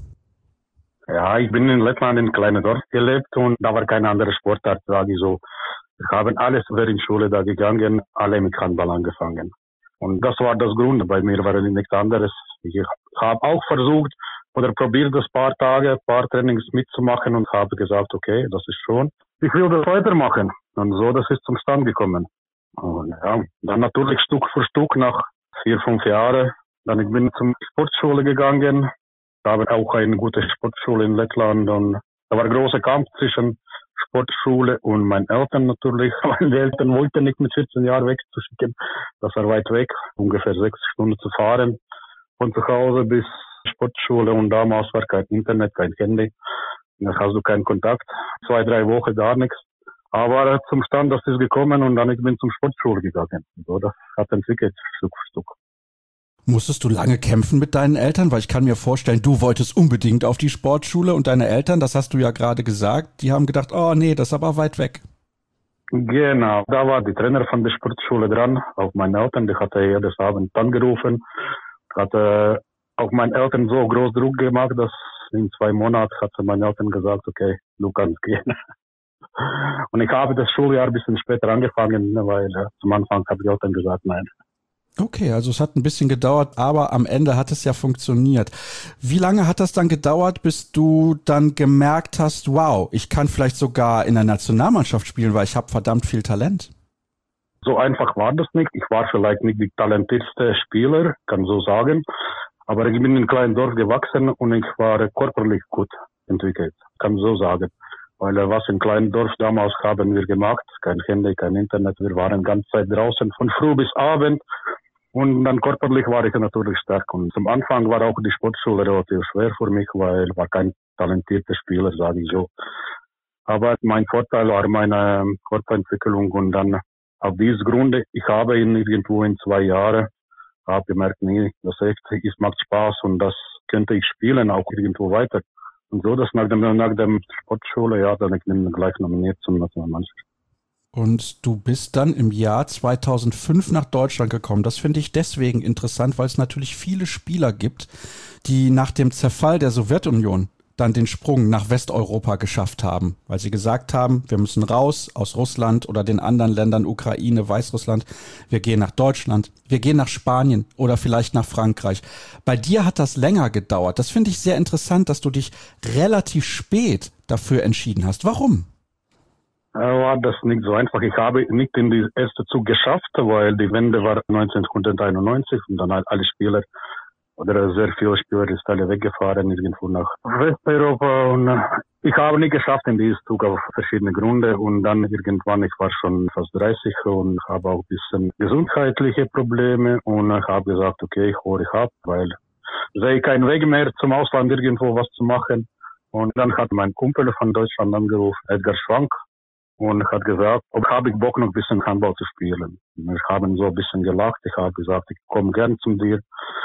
Ja, ich bin in Lettland in einem kleinen Dorf gelebt und da war keine andere Sportart, sage ich so. Wir haben alles während der Schule da gegangen, alle mit Handball angefangen. Und das war das Grund, bei mir war nichts anderes. Ich habe auch versucht oder probiert das paar Tage, paar Trainings mitzumachen und habe gesagt, okay, das ist schon. Ich will das weitermachen. Und so, das ist zum Stand gekommen. Und ja, dann natürlich Stück für Stück nach vier, fünf Jahren. Dann ich bin zum Sportschule gegangen. Da habe auch eine gute Sportschule in Lettland und da war ein großer Kampf zwischen Sportschule und meinen Eltern natürlich. Meine Eltern wollten nicht mit vierzehn Jahren wegzuschicken. Das war weit weg, ungefähr sechs Stunden zu fahren. Von zu Hause bis Sportschule und damals war kein Internet, kein Handy. Dann hast du keinen Kontakt. Zwei, drei Wochen gar nichts. Aber zum Stand, das ist gekommen und dann ich bin zum Sportschule gegangen. So, das hat entwickelt, Stück für Stück. Musstest du lange kämpfen mit deinen Eltern? Weil ich kann mir vorstellen, du wolltest unbedingt auf die Sportschule und deine Eltern, das hast du ja gerade gesagt, die haben gedacht, oh nee, das ist aber weit weg. Genau, da war die Trainer von der Sportschule dran, auch meine Eltern, die hatte jedes Abend angerufen, hatte auch meinen Eltern so groß Druck gemacht, dass in zwei Monaten hat meine Eltern gesagt, okay, du kannst gehen. Und ich habe das Schuljahr ein bisschen später angefangen, weil zum Anfang habe die Eltern gesagt, nein. Okay, also es hat ein bisschen gedauert, aber am Ende hat es ja funktioniert. Wie lange hat das dann gedauert, bis du dann gemerkt hast, wow, ich kann vielleicht sogar in der Nationalmannschaft spielen, weil ich habe verdammt viel Talent? So einfach war das nicht. Ich war vielleicht nicht der talentierteste Spieler, kann so sagen. Aber ich bin in einem kleinen Dorf gewachsen und ich war körperlich gut entwickelt, kann so sagen. Weil äh, was in kleinen Dorf damals haben wir gemacht, kein Handy, kein Internet, wir waren ganze Zeit draußen, von früh bis Abend. Und dann körperlich war ich natürlich stark. Und zum Anfang war auch die Sportschule relativ schwer für mich, weil ich war kein talentierter Spieler, sage ich so. Aber mein Vorteil war meine Körperentwicklung und dann auf diesem Grunde, ich habe ihn irgendwo in zwei Jahren, habe gemerkt, nee, das echt, es macht Spaß und das könnte ich spielen, auch irgendwo weiter. Und so, dass nach dem, nach dem Sportschule, ja, dann ich bin gleich nominiert zum Nationalmannschaft. Und du bist dann im Jahr zweitausendfünf nach Deutschland gekommen. Das finde ich deswegen interessant, weil es natürlich viele Spieler gibt, die nach dem Zerfall der Sowjetunion dann den Sprung nach Westeuropa geschafft haben, weil sie gesagt haben, wir müssen raus aus Russland oder den anderen Ländern, Ukraine, Weißrussland, wir gehen nach Deutschland, wir gehen nach Spanien oder vielleicht nach Frankreich. Bei dir hat das länger gedauert. Das finde ich sehr interessant, dass du dich relativ spät dafür entschieden hast. Warum? War das nicht so einfach. Ich habe nicht in die erste Zug geschafft, weil die Wende war neunzehnhunderteinundneunzig und dann alle Spieler oder sehr viele Spieler ist alle weggefahren, irgendwo nach Westeuropa und ich habe nicht geschafft in dieses Zug auf verschiedene Gründe und dann irgendwann, ich war schon fast dreißig und habe auch ein bisschen gesundheitliche Probleme und ich habe gesagt, okay, ich hole ich ab, weil ich sehe keinen Weg mehr zum Ausland irgendwo was zu machen und dann hat mein Kumpel von Deutschland angerufen, Edgar Schwank, und hat gesagt, ob habe ich Bock noch ein bisschen Handball zu spielen. Wir haben so ein bisschen gelacht, ich habe gesagt, ich komme gern zu dir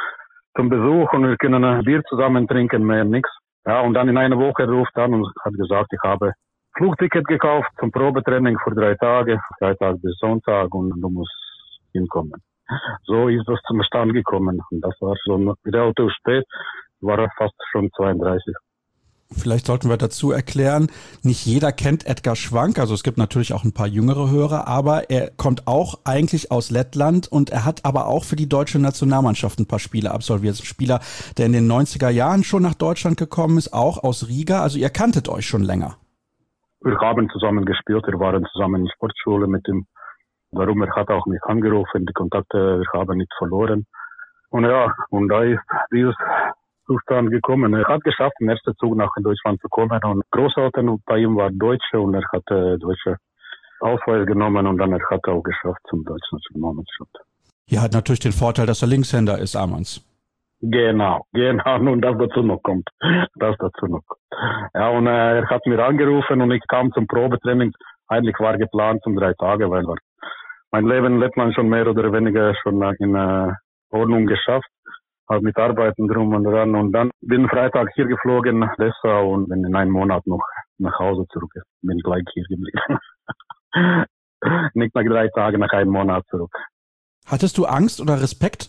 zum Besuch und wir können ein Bier zusammen trinken, mehr nix. Ja, und dann in einer Woche ruft er an und hat gesagt, ich habe Flugticket gekauft zum Probetraining für drei Tage, Freitag bis Sonntag und du musst hinkommen. So ist das zum Stand gekommen und das war schon relativ spät, war fast schon zweiunddreißig. Vielleicht sollten wir dazu erklären, nicht jeder kennt Edgar Schwank, also es gibt natürlich auch ein paar jüngere Hörer, aber er kommt auch eigentlich aus Lettland und er hat aber auch für die deutsche Nationalmannschaft ein paar Spiele absolviert. Ein Spieler, der in den neunziger Jahren schon nach Deutschland gekommen ist, auch aus Riga, also ihr kanntet euch schon länger. Wir haben zusammen gespielt, wir waren zusammen in der Sportschule mit ihm. Darum, er hat auch mich angerufen, die Kontakte, wir haben nicht verloren. Und ja, und da ist dieses Zustand gekommen. Er hat geschafft, im ersten Zug nach Deutschland zu kommen und Großeltern bei ihm war Deutsche und er hat äh, deutsche Ausweis genommen und dann er hat er auch geschafft zum deutschen Nationalmannschaft. Ja, hat natürlich den Vorteil, dass er Linkshänder ist, Amans. Genau, genau, nun das dazu noch kommt. Das dazu noch kommt. Ja, und äh, er hat mir angerufen und ich kam zum Probetraining. Eigentlich war geplant um drei Tage, weil war mein Leben in Lettland schon mehr oder weniger schon in äh, Ordnung geschafft. Halt mit Arbeiten drum und dran und dann bin Freitag hier geflogen nach Dessau und bin in einem Monat noch nach Hause zurück. Bin gleich hier geblieben. Nicht nach drei Tagen, nach einem Monat zurück. Hattest du Angst oder Respekt?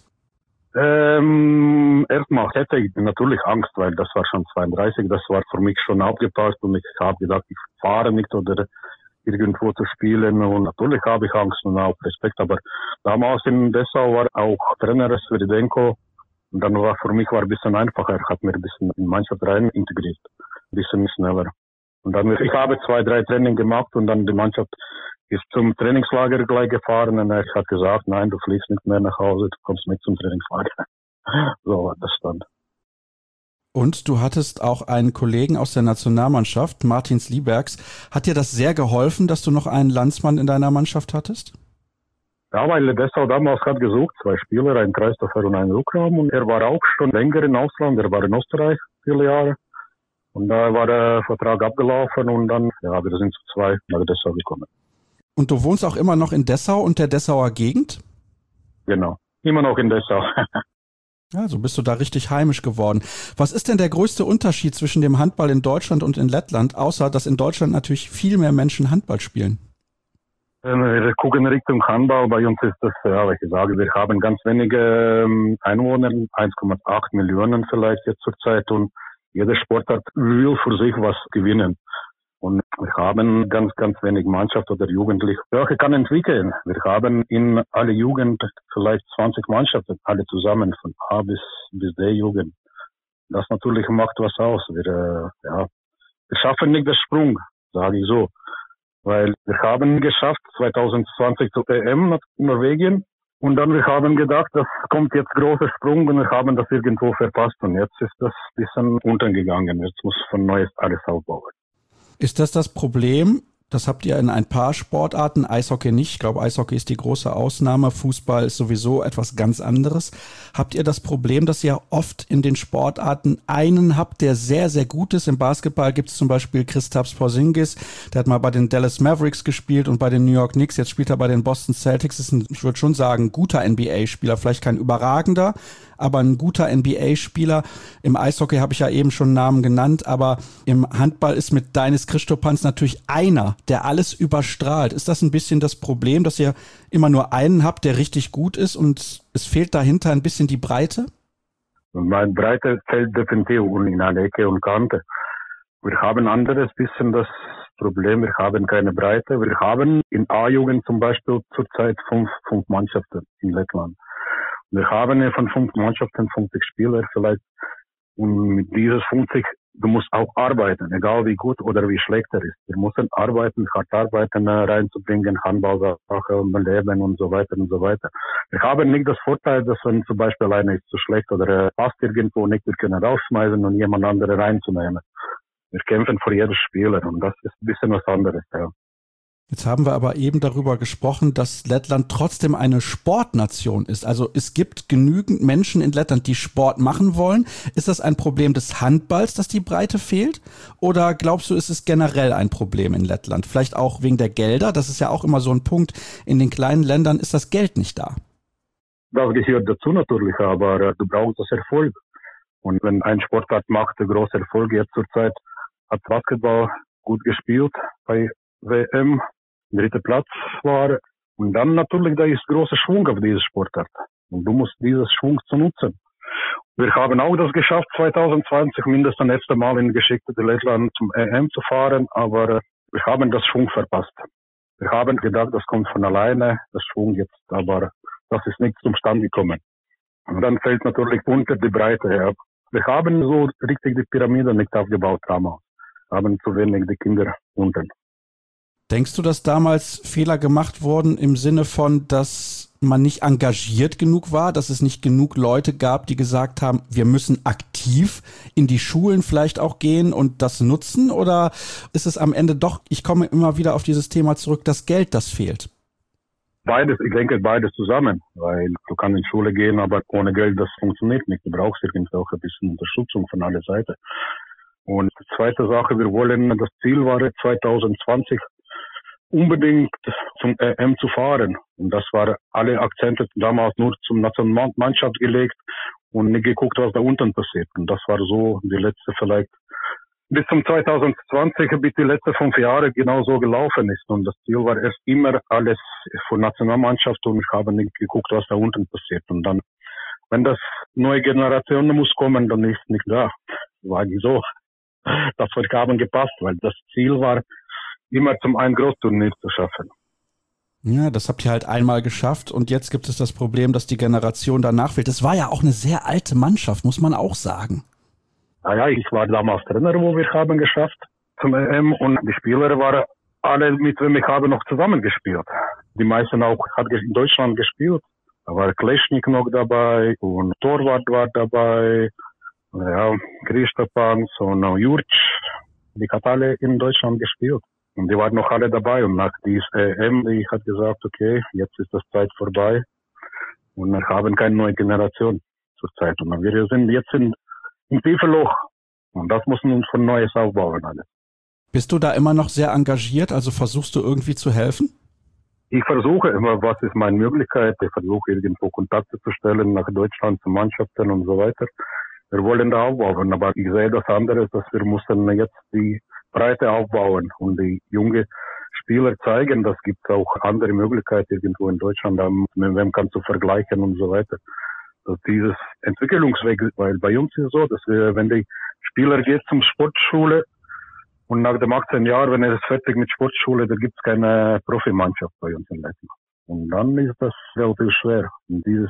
Ähm, erstmal hätte ich natürlich Angst, weil das war schon zweiunddreißig, das war für mich schon aufgepasst und ich habe gedacht, ich fahre nicht oder irgendwo zu spielen und natürlich habe ich Angst und auch Respekt, aber damals in Dessau war auch Trainer Sviridenko. Und dann war für mich war ein bisschen einfacher, er hat mir ein bisschen in die Mannschaft rein integriert, ein bisschen schneller. Und dann, ich habe zwei, drei Training gemacht und dann die Mannschaft ist zum Trainingslager gleich gefahren und er hat gesagt, nein, du fliegst nicht mehr nach Hause, du kommst mit zum Trainingslager. So war das Stand. Und du hattest auch einen Kollegen aus der Nationalmannschaft, Martin Sliebergs. Hat dir das sehr geholfen, dass du noch einen Landsmann in deiner Mannschaft hattest? Ja, weil Dessau damals hat gesucht, zwei Spieler, einen Kreisläufer und einen Rückraum. Und er war auch schon länger im Ausland, er war in Österreich viele Jahre. Und da war der Vertrag abgelaufen und dann, ja, wir sind zu zwei nach Dessau gekommen. Und du wohnst auch immer noch in Dessau und der Dessauer Gegend? Genau, immer noch in Dessau. Also bist du da richtig heimisch geworden. Was ist denn der größte Unterschied zwischen dem Handball in Deutschland und in Lettland, außer dass in Deutschland natürlich viel mehr Menschen Handball spielen? Wir gucken Richtung Handball. Bei uns ist das, ja, ich sage, wir haben ganz wenige Einwohner, eins Komma acht Millionen vielleicht jetzt zurzeit und jeder Sportart will für sich was gewinnen. Und wir haben ganz, ganz wenig Mannschaft oder Jugendliche, welche kann entwickeln. Wir haben in alle Jugend vielleicht zwanzig Mannschaften, alle zusammen, von A bis, bis D-Jugend. Das natürlich macht was aus. Wir, äh, ja, wir schaffen nicht den Sprung, sage ich so. Weil wir haben geschafft, zwanzig zwanzig zur E M nach Norwegen. Und dann wir haben gedacht, das kommt jetzt großer Sprung und wir haben das irgendwo verpasst. Und jetzt ist das ein bisschen untergegangen. Jetzt muss von Neues alles aufbauen. Ist das das Problem? Das habt ihr in ein paar Sportarten, Eishockey nicht. Ich glaube, Eishockey ist die große Ausnahme. Fußball ist sowieso etwas ganz anderes. Habt ihr das Problem, dass ihr oft in den Sportarten einen habt, der sehr, sehr gut ist? Im Basketball gibt es zum Beispiel Kristaps Porzingis. Der hat mal bei den Dallas Mavericks gespielt und bei den New York Knicks. Jetzt spielt er bei den Boston Celtics. Ist ein, ich würde schon sagen, ein guter N B A-Spieler. Vielleicht kein überragender, aber ein guter N B A-Spieler. Im Eishockey habe ich ja eben schon Namen genannt, aber im Handball ist mit Dainis Krištopāns natürlich einer, der alles überstrahlt. Ist das ein bisschen das Problem, dass ihr immer nur einen habt, der richtig gut ist und es fehlt dahinter ein bisschen die Breite? Meine Breite fällt definitiv in eine Ecke und Kante. Wir haben anderes bisschen das Problem, wir haben keine Breite. Wir haben in A-Jugend zum Beispiel zurzeit fünf, fünf Mannschaften in Lettland. Wir haben von fünf Mannschaften fünfzig Spieler vielleicht. Und mit dieses fünfzig, du musst auch arbeiten, egal wie gut oder wie schlecht er ist. Wir müssen arbeiten, hart arbeiten, reinzubringen, Handballsache und Leben und so weiter und so weiter. Wir haben nicht das Vorteil, dass wenn zum Beispiel einer ist zu schlecht oder er passt irgendwo nicht, wir können rausschmeißen und jemand anderen reinzunehmen. Wir kämpfen für jeden Spieler und das ist ein bisschen was anderes, ja. Jetzt haben wir aber eben darüber gesprochen, dass Lettland trotzdem eine Sportnation ist. Also es gibt genügend Menschen in Lettland, die Sport machen wollen. Ist das ein Problem des Handballs, dass die Breite fehlt? Oder glaubst du, ist es generell ein Problem in Lettland? Vielleicht auch wegen der Gelder? Das ist ja auch immer so ein Punkt. In den kleinen Ländern ist das Geld nicht da. Das gehört dazu natürlich, aber du brauchst das Erfolg. Und wenn ein Sportart macht, der große Erfolg jetzt zurzeit, hat Basketball gut gespielt bei W M. Dritter Platz war. Und dann natürlich, da ist großer Schwung auf diese Sportart. Und du musst dieses Schwung zu nutzen. Wir haben auch das geschafft, zwanzig zwanzig mindestens das erste Mal in Geschichte der Lettland zum E M zu fahren, aber wir haben das Schwung verpasst. Wir haben gedacht, das kommt von alleine, das Schwung jetzt, aber das ist nicht zum Stand gekommen. Und dann fällt natürlich unter die Breite her. Wir haben so richtig die Pyramide nicht aufgebaut damals. Wir haben zu wenig die Kinder unten. Denkst du, dass damals Fehler gemacht wurden im Sinne von, dass man nicht engagiert genug war, dass es nicht genug Leute gab, die gesagt haben, wir müssen aktiv in die Schulen vielleicht auch gehen und das nutzen? Oder ist es am Ende doch, ich komme immer wieder auf dieses Thema zurück, das Geld, das fehlt? Beides, ich denke beides zusammen, weil du kannst in die Schule gehen, aber ohne Geld, das funktioniert nicht. Du brauchst irgendwie auch ein bisschen Unterstützung von aller Seiten. Und die zweite Sache, wir wollen, das Ziel war zwanzig zwanzig, unbedingt zum E M zu fahren. Und das war alle Akzente damals nur zum Nationalmannschaft gelegt und nicht geguckt, was da unten passiert. Und das war so die letzte vielleicht bis zum zwanzig zwanzig, bis die letzten fünf Jahre genau so gelaufen ist. Und das Ziel war erst immer alles für Nationalmannschaft und ich habe nicht geguckt, was da unten passiert. Und dann, wenn das neue Generation muss kommen, dann ist nicht da. War nicht so. Das wird haben gepasst, weil das Ziel war, immer zum einen Großturnier zu schaffen. Ja, das habt ihr halt einmal geschafft und jetzt gibt es das Problem, dass die Generation danach fehlt. Das war ja auch eine sehr alte Mannschaft, muss man auch sagen. Naja, ich war damals Trainer, wo wir haben geschafft zum E M und die Spieler waren alle, mit wem ich habe noch zusammen gespielt. Die meisten auch hat in Deutschland gespielt. Da war Kleschnik noch dabei und Torwart war dabei, ja, Krištopāns und Jurč. Die hat alle in Deutschland gespielt. Und die waren noch alle dabei und nach diesem E M, die hat gesagt, okay, jetzt ist das Zeit vorbei und wir haben keine neue Generation zurzeit. Und wir sind jetzt in, im tiefen Loch und das müssen wir uns von Neues aufbauen alles. Bist du da immer noch sehr engagiert, also versuchst du irgendwie zu helfen? Ich versuche immer, was ist meine Möglichkeit, ich versuche irgendwo Kontakte zu stellen nach Deutschland zu Mannschaften und so weiter. Wir wollen da aufbauen, aber ich sehe das andere, dass wir müssen jetzt die Breite aufbauen und die junge Spieler zeigen, das gibt auch andere Möglichkeiten irgendwo in Deutschland, mit wem kannst du vergleichen und so weiter. Also dieses Entwicklungsweg, weil bei uns ist es so, dass wir, wenn die Spieler geht zum Sportschule und nach dem achtzehn Jahren, wenn er ist fertig mit Sportschule, da gibt es keine Profimannschaft bei uns in Lettland. Und dann ist das relativ schwer. Und dieses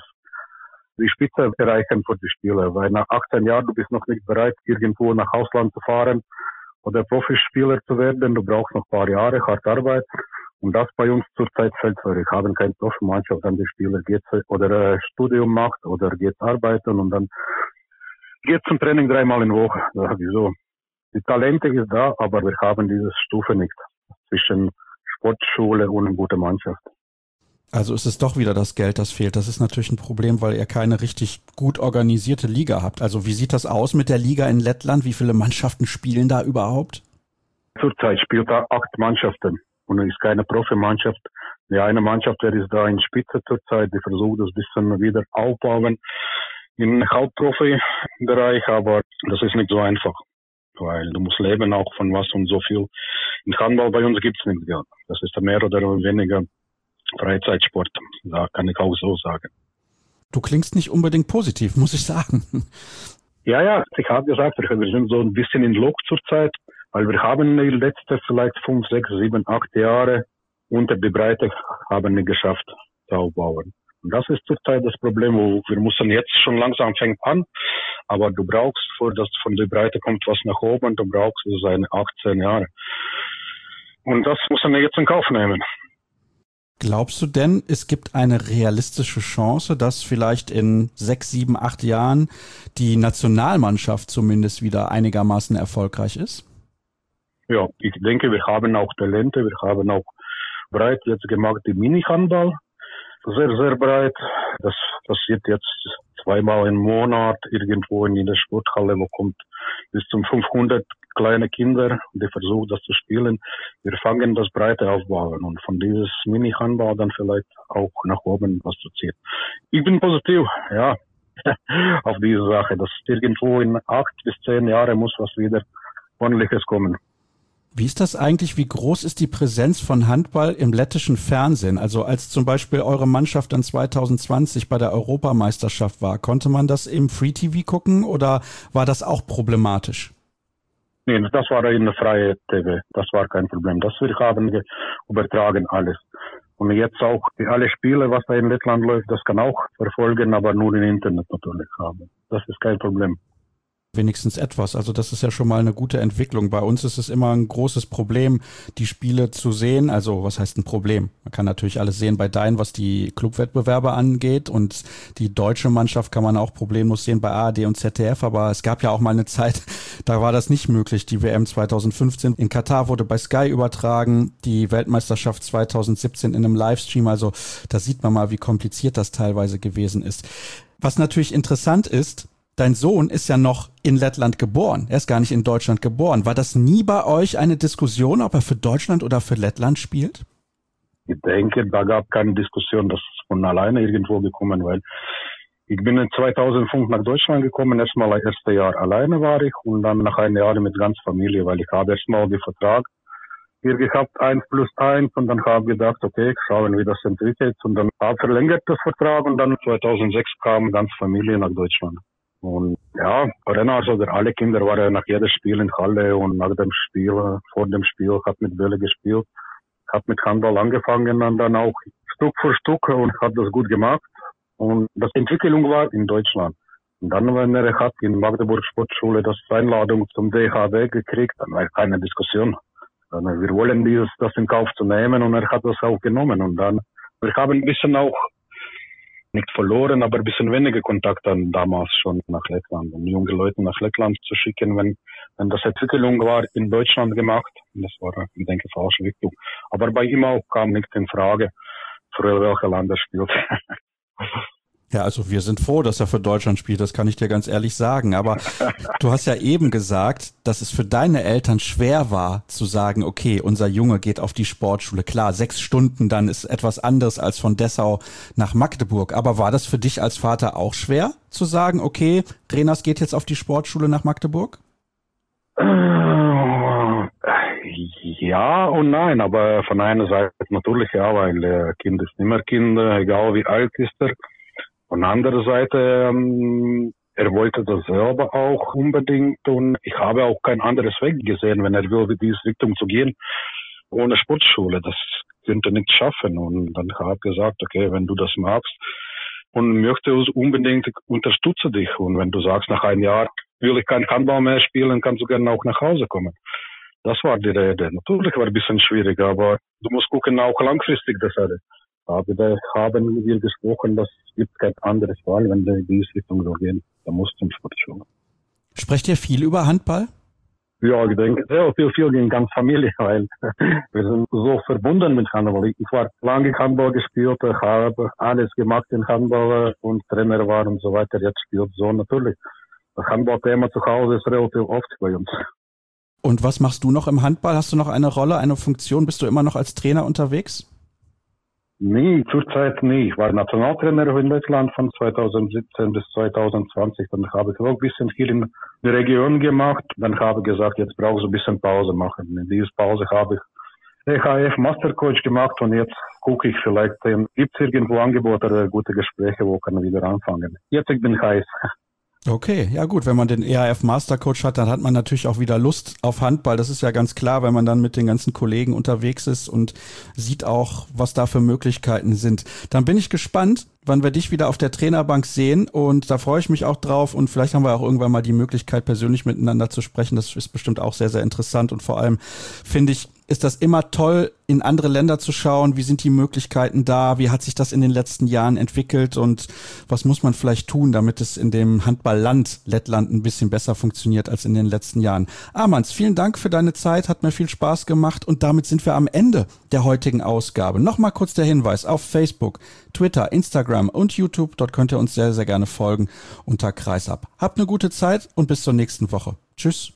die Spitze erreichen für die Spieler, weil nach achtzehn Jahren, du bist noch nicht bereit, irgendwo nach Ausland zu fahren oder Profispieler zu werden. Du brauchst noch ein paar Jahre harte Arbeit. Und das bei uns zurzeit fällt für. Ich habe keine Profimannschaft, dann die Spieler geht oder äh, Studium macht oder geht arbeiten und dann geht zum Training dreimal in der Woche. Das ist so. Die Talente ist da, aber wir haben diese Stufe nicht zwischen Sportschule und eine gute Mannschaft. Also ist es doch wieder das Geld, das fehlt. Das ist natürlich ein Problem, weil ihr keine richtig gut organisierte Liga habt. Also wie sieht das aus mit der Liga in Lettland? Wie viele Mannschaften spielen da überhaupt? Zurzeit spielt da acht Mannschaften und es ist keine Profimannschaft. Die eine Mannschaft, der ist da in Spitze zurzeit, die versucht das bisschen wieder aufbauen im Hauptprofi-Bereich, aber das ist nicht so einfach, weil du musst leben auch von was und so viel. Im Handball bei uns gibt's nichts. Ja. Das ist mehr oder weniger Freizeitsport, da kann ich auch so sagen. Du klingst nicht unbedingt positiv, muss ich sagen. Ja, ja, ich habe gesagt, wir sind so ein bisschen in Loch zurzeit, weil wir haben die letzten vielleicht fünf, sechs, sieben, acht Jahre unter die Breite haben wir geschafft zu aufbauen. Und das ist zurzeit das Problem, wo wir müssen jetzt schon langsam fängt an, aber du brauchst, vor dass von der Breite kommt was nach oben, du brauchst seine achtzehn Jahre. Und das müssen wir jetzt in Kauf nehmen. Glaubst du denn, es gibt eine realistische Chance, dass vielleicht in sechs, sieben, acht Jahren die Nationalmannschaft zumindest wieder einigermaßen erfolgreich ist? Ja, ich denke, wir haben auch Talente, wir haben auch breit jetzt gemacht die Mini-Handball. Sehr, sehr breit. Das passiert jetzt zweimal im Monat irgendwo in der Sporthalle, wo kommt bis zu fünfhundert kleine Kinder, die versuchen das zu spielen. Wir fangen das breite aufbauen und von dieses Mini-Handball dann vielleicht auch nach oben was zu ziehen. Ich bin positiv, ja, auf diese Sache, dass irgendwo in acht bis zehn Jahren muss was wieder Ordentliches kommen. Wie ist das eigentlich? Wie groß ist die Präsenz von Handball im lettischen Fernsehen? Also als zum Beispiel eure Mannschaft dann zwanzig zwanzig bei der Europameisterschaft war, konnte man das im Free-T V gucken oder war das auch problematisch? Nee, das war in der freien T V. Das war kein Problem. Das wir haben übertragen alles. Und jetzt auch die alle Spiele, was da in Lettland läuft, das kann auch verfolgen, aber nur im Internet natürlich haben. Das ist kein Problem. Wenigstens etwas. Also das ist ja schon mal eine gute Entwicklung. Bei uns ist es immer ein großes Problem, die Spiele zu sehen. Also was heißt ein Problem? Man kann natürlich alles sehen bei Dein, was die Clubwettbewerbe angeht, und die deutsche Mannschaft kann man auch problemlos sehen bei A R D und Z D F, aber es gab ja auch mal eine Zeit, da war das nicht möglich. Die W M zwanzig fünfzehn in Katar wurde bei Sky übertragen, die Weltmeisterschaft zwanzig siebzehn in einem Livestream. Also da sieht man mal, wie kompliziert das teilweise gewesen ist. Was natürlich interessant ist, dein Sohn ist ja noch in Lettland geboren. Er ist gar nicht in Deutschland geboren. War das nie bei euch eine Diskussion, ob er für Deutschland oder für Lettland spielt? Ich denke, da gab es keine Diskussion, das ist von alleine irgendwo gekommen, weil ich bin in zweitausendfünf nach Deutschland gekommen. Erstmal das erste Jahr alleine war ich und dann nach einem Jahr mit ganz Familie, weil ich habe erstmal den Vertrag hier gehabt, eins plus eins, und dann habe ich gedacht, okay, schauen, wie das entwickelt, und dann habe ich verlängert das Vertrag und dann zweitausendsechs kam ganz Familie nach Deutschland. Und ja, Renars oder alle Kinder waren nach jedem Spiel in Halle und nach dem Spiel, vor dem Spiel, hat mit Bälle gespielt, hat mit Handball angefangen und dann auch Stück für Stück und hat das gut gemacht. Und das Entwicklung war in Deutschland. Und dann, wenn er hat in Magdeburg Sportschule das Einladung zum D H B gekriegt, dann war keine Diskussion. Dann, wir wollen dieses, das in Kauf zu nehmen, und er hat das auch genommen. Und dann, wir haben ein bisschen auch nicht verloren, aber ein bisschen weniger Kontakt dann damals schon nach Lettland, um junge Leute nach Lettland zu schicken, wenn, wenn das Entwicklung war in Deutschland gemacht. Das war, ich denke, falsche Richtung. Aber bei ihm auch kam nichts in Frage, für welche Land er spielt. Ja, also wir sind froh, dass er für Deutschland spielt, das kann ich dir ganz ehrlich sagen. Aber du hast ja eben gesagt, dass es für deine Eltern schwer war zu sagen, okay, unser Junge geht auf die Sportschule. Klar, sechs Stunden dann ist etwas anderes als von Dessau nach Magdeburg. Aber war das für dich als Vater auch schwer zu sagen, okay, Renas geht jetzt auf die Sportschule nach Magdeburg? Ja und nein, aber von einer Seite natürlich ja, weil äh, Kind ist immer Kind, egal wie alt ist er. Von der anderen Seite, ähm, er wollte das selber auch unbedingt, und ich habe auch kein anderes Weg gesehen, wenn er will, in diese Richtung zu gehen, ohne Sportschule. Das könnte nicht schaffen. Und dann habe ich gesagt, okay, wenn du das magst und möchtest unbedingt, unterstütze dich. Und wenn du sagst, nach einem Jahr will ich kein Handball mehr spielen, kannst du gerne auch nach Hause kommen. Das war die Rede. Natürlich war ein bisschen schwierig, aber du musst gucken, auch langfristig das alles. Aber da haben wir gesprochen, dass es gibt kein anderes Wahl, wenn wir in diese Richtung so gehen. Da muss zum Sportschule. Sprecht ihr viel über Handball? Ja, ich denke, sehr viel, viel gegen ganz Familie, weil wir sind so verbunden mit Handball. Ich war lange Handball gespielt, habe alles gemacht in Handball und Trainer war und so weiter. Jetzt spielt so natürlich. Das Handballthema zu Hause ist relativ oft bei uns. Und was machst du noch im Handball? Hast du noch eine Rolle, eine Funktion? Bist du immer noch als Trainer unterwegs? Nee, zurzeit nie. Ich war Nationaltrainer in Lettland von zweitausendsiebzehn bis zweitausendzwanzig. Dann habe ich auch ein bisschen viel in der Region gemacht. Dann habe ich gesagt, jetzt brauche ich ein bisschen Pause machen. In dieser Pause habe ich E H F Mastercoach gemacht und jetzt gucke ich vielleicht, gibt es irgendwo Angebote oder gute Gespräche, wo kann ich wieder anfangen. Jetzt ich bin heiß. Okay, ja gut, wenn man den E H F Mastercoach hat, dann hat man natürlich auch wieder Lust auf Handball. Das ist ja ganz klar, wenn man dann mit den ganzen Kollegen unterwegs ist und sieht auch, was da für Möglichkeiten sind. Dann bin ich gespannt, wann wir dich wieder auf der Trainerbank sehen und da freue ich mich auch drauf und vielleicht haben wir auch irgendwann mal die Möglichkeit, persönlich miteinander zu sprechen. Das ist bestimmt auch sehr, sehr interessant und vor allem finde ich, ist das immer toll, in andere Länder zu schauen, wie sind die Möglichkeiten da, wie hat sich das in den letzten Jahren entwickelt und was muss man vielleicht tun, damit es in dem Handballland Lettland ein bisschen besser funktioniert als in den letzten Jahren. Armands, vielen Dank für deine Zeit, hat mir viel Spaß gemacht und damit sind wir am Ende der heutigen Ausgabe. Nochmal kurz der Hinweis auf Facebook, Twitter, Instagram und YouTube, dort könnt ihr uns sehr, sehr gerne folgen unter Kreisab. Habt eine gute Zeit und bis zur nächsten Woche. Tschüss.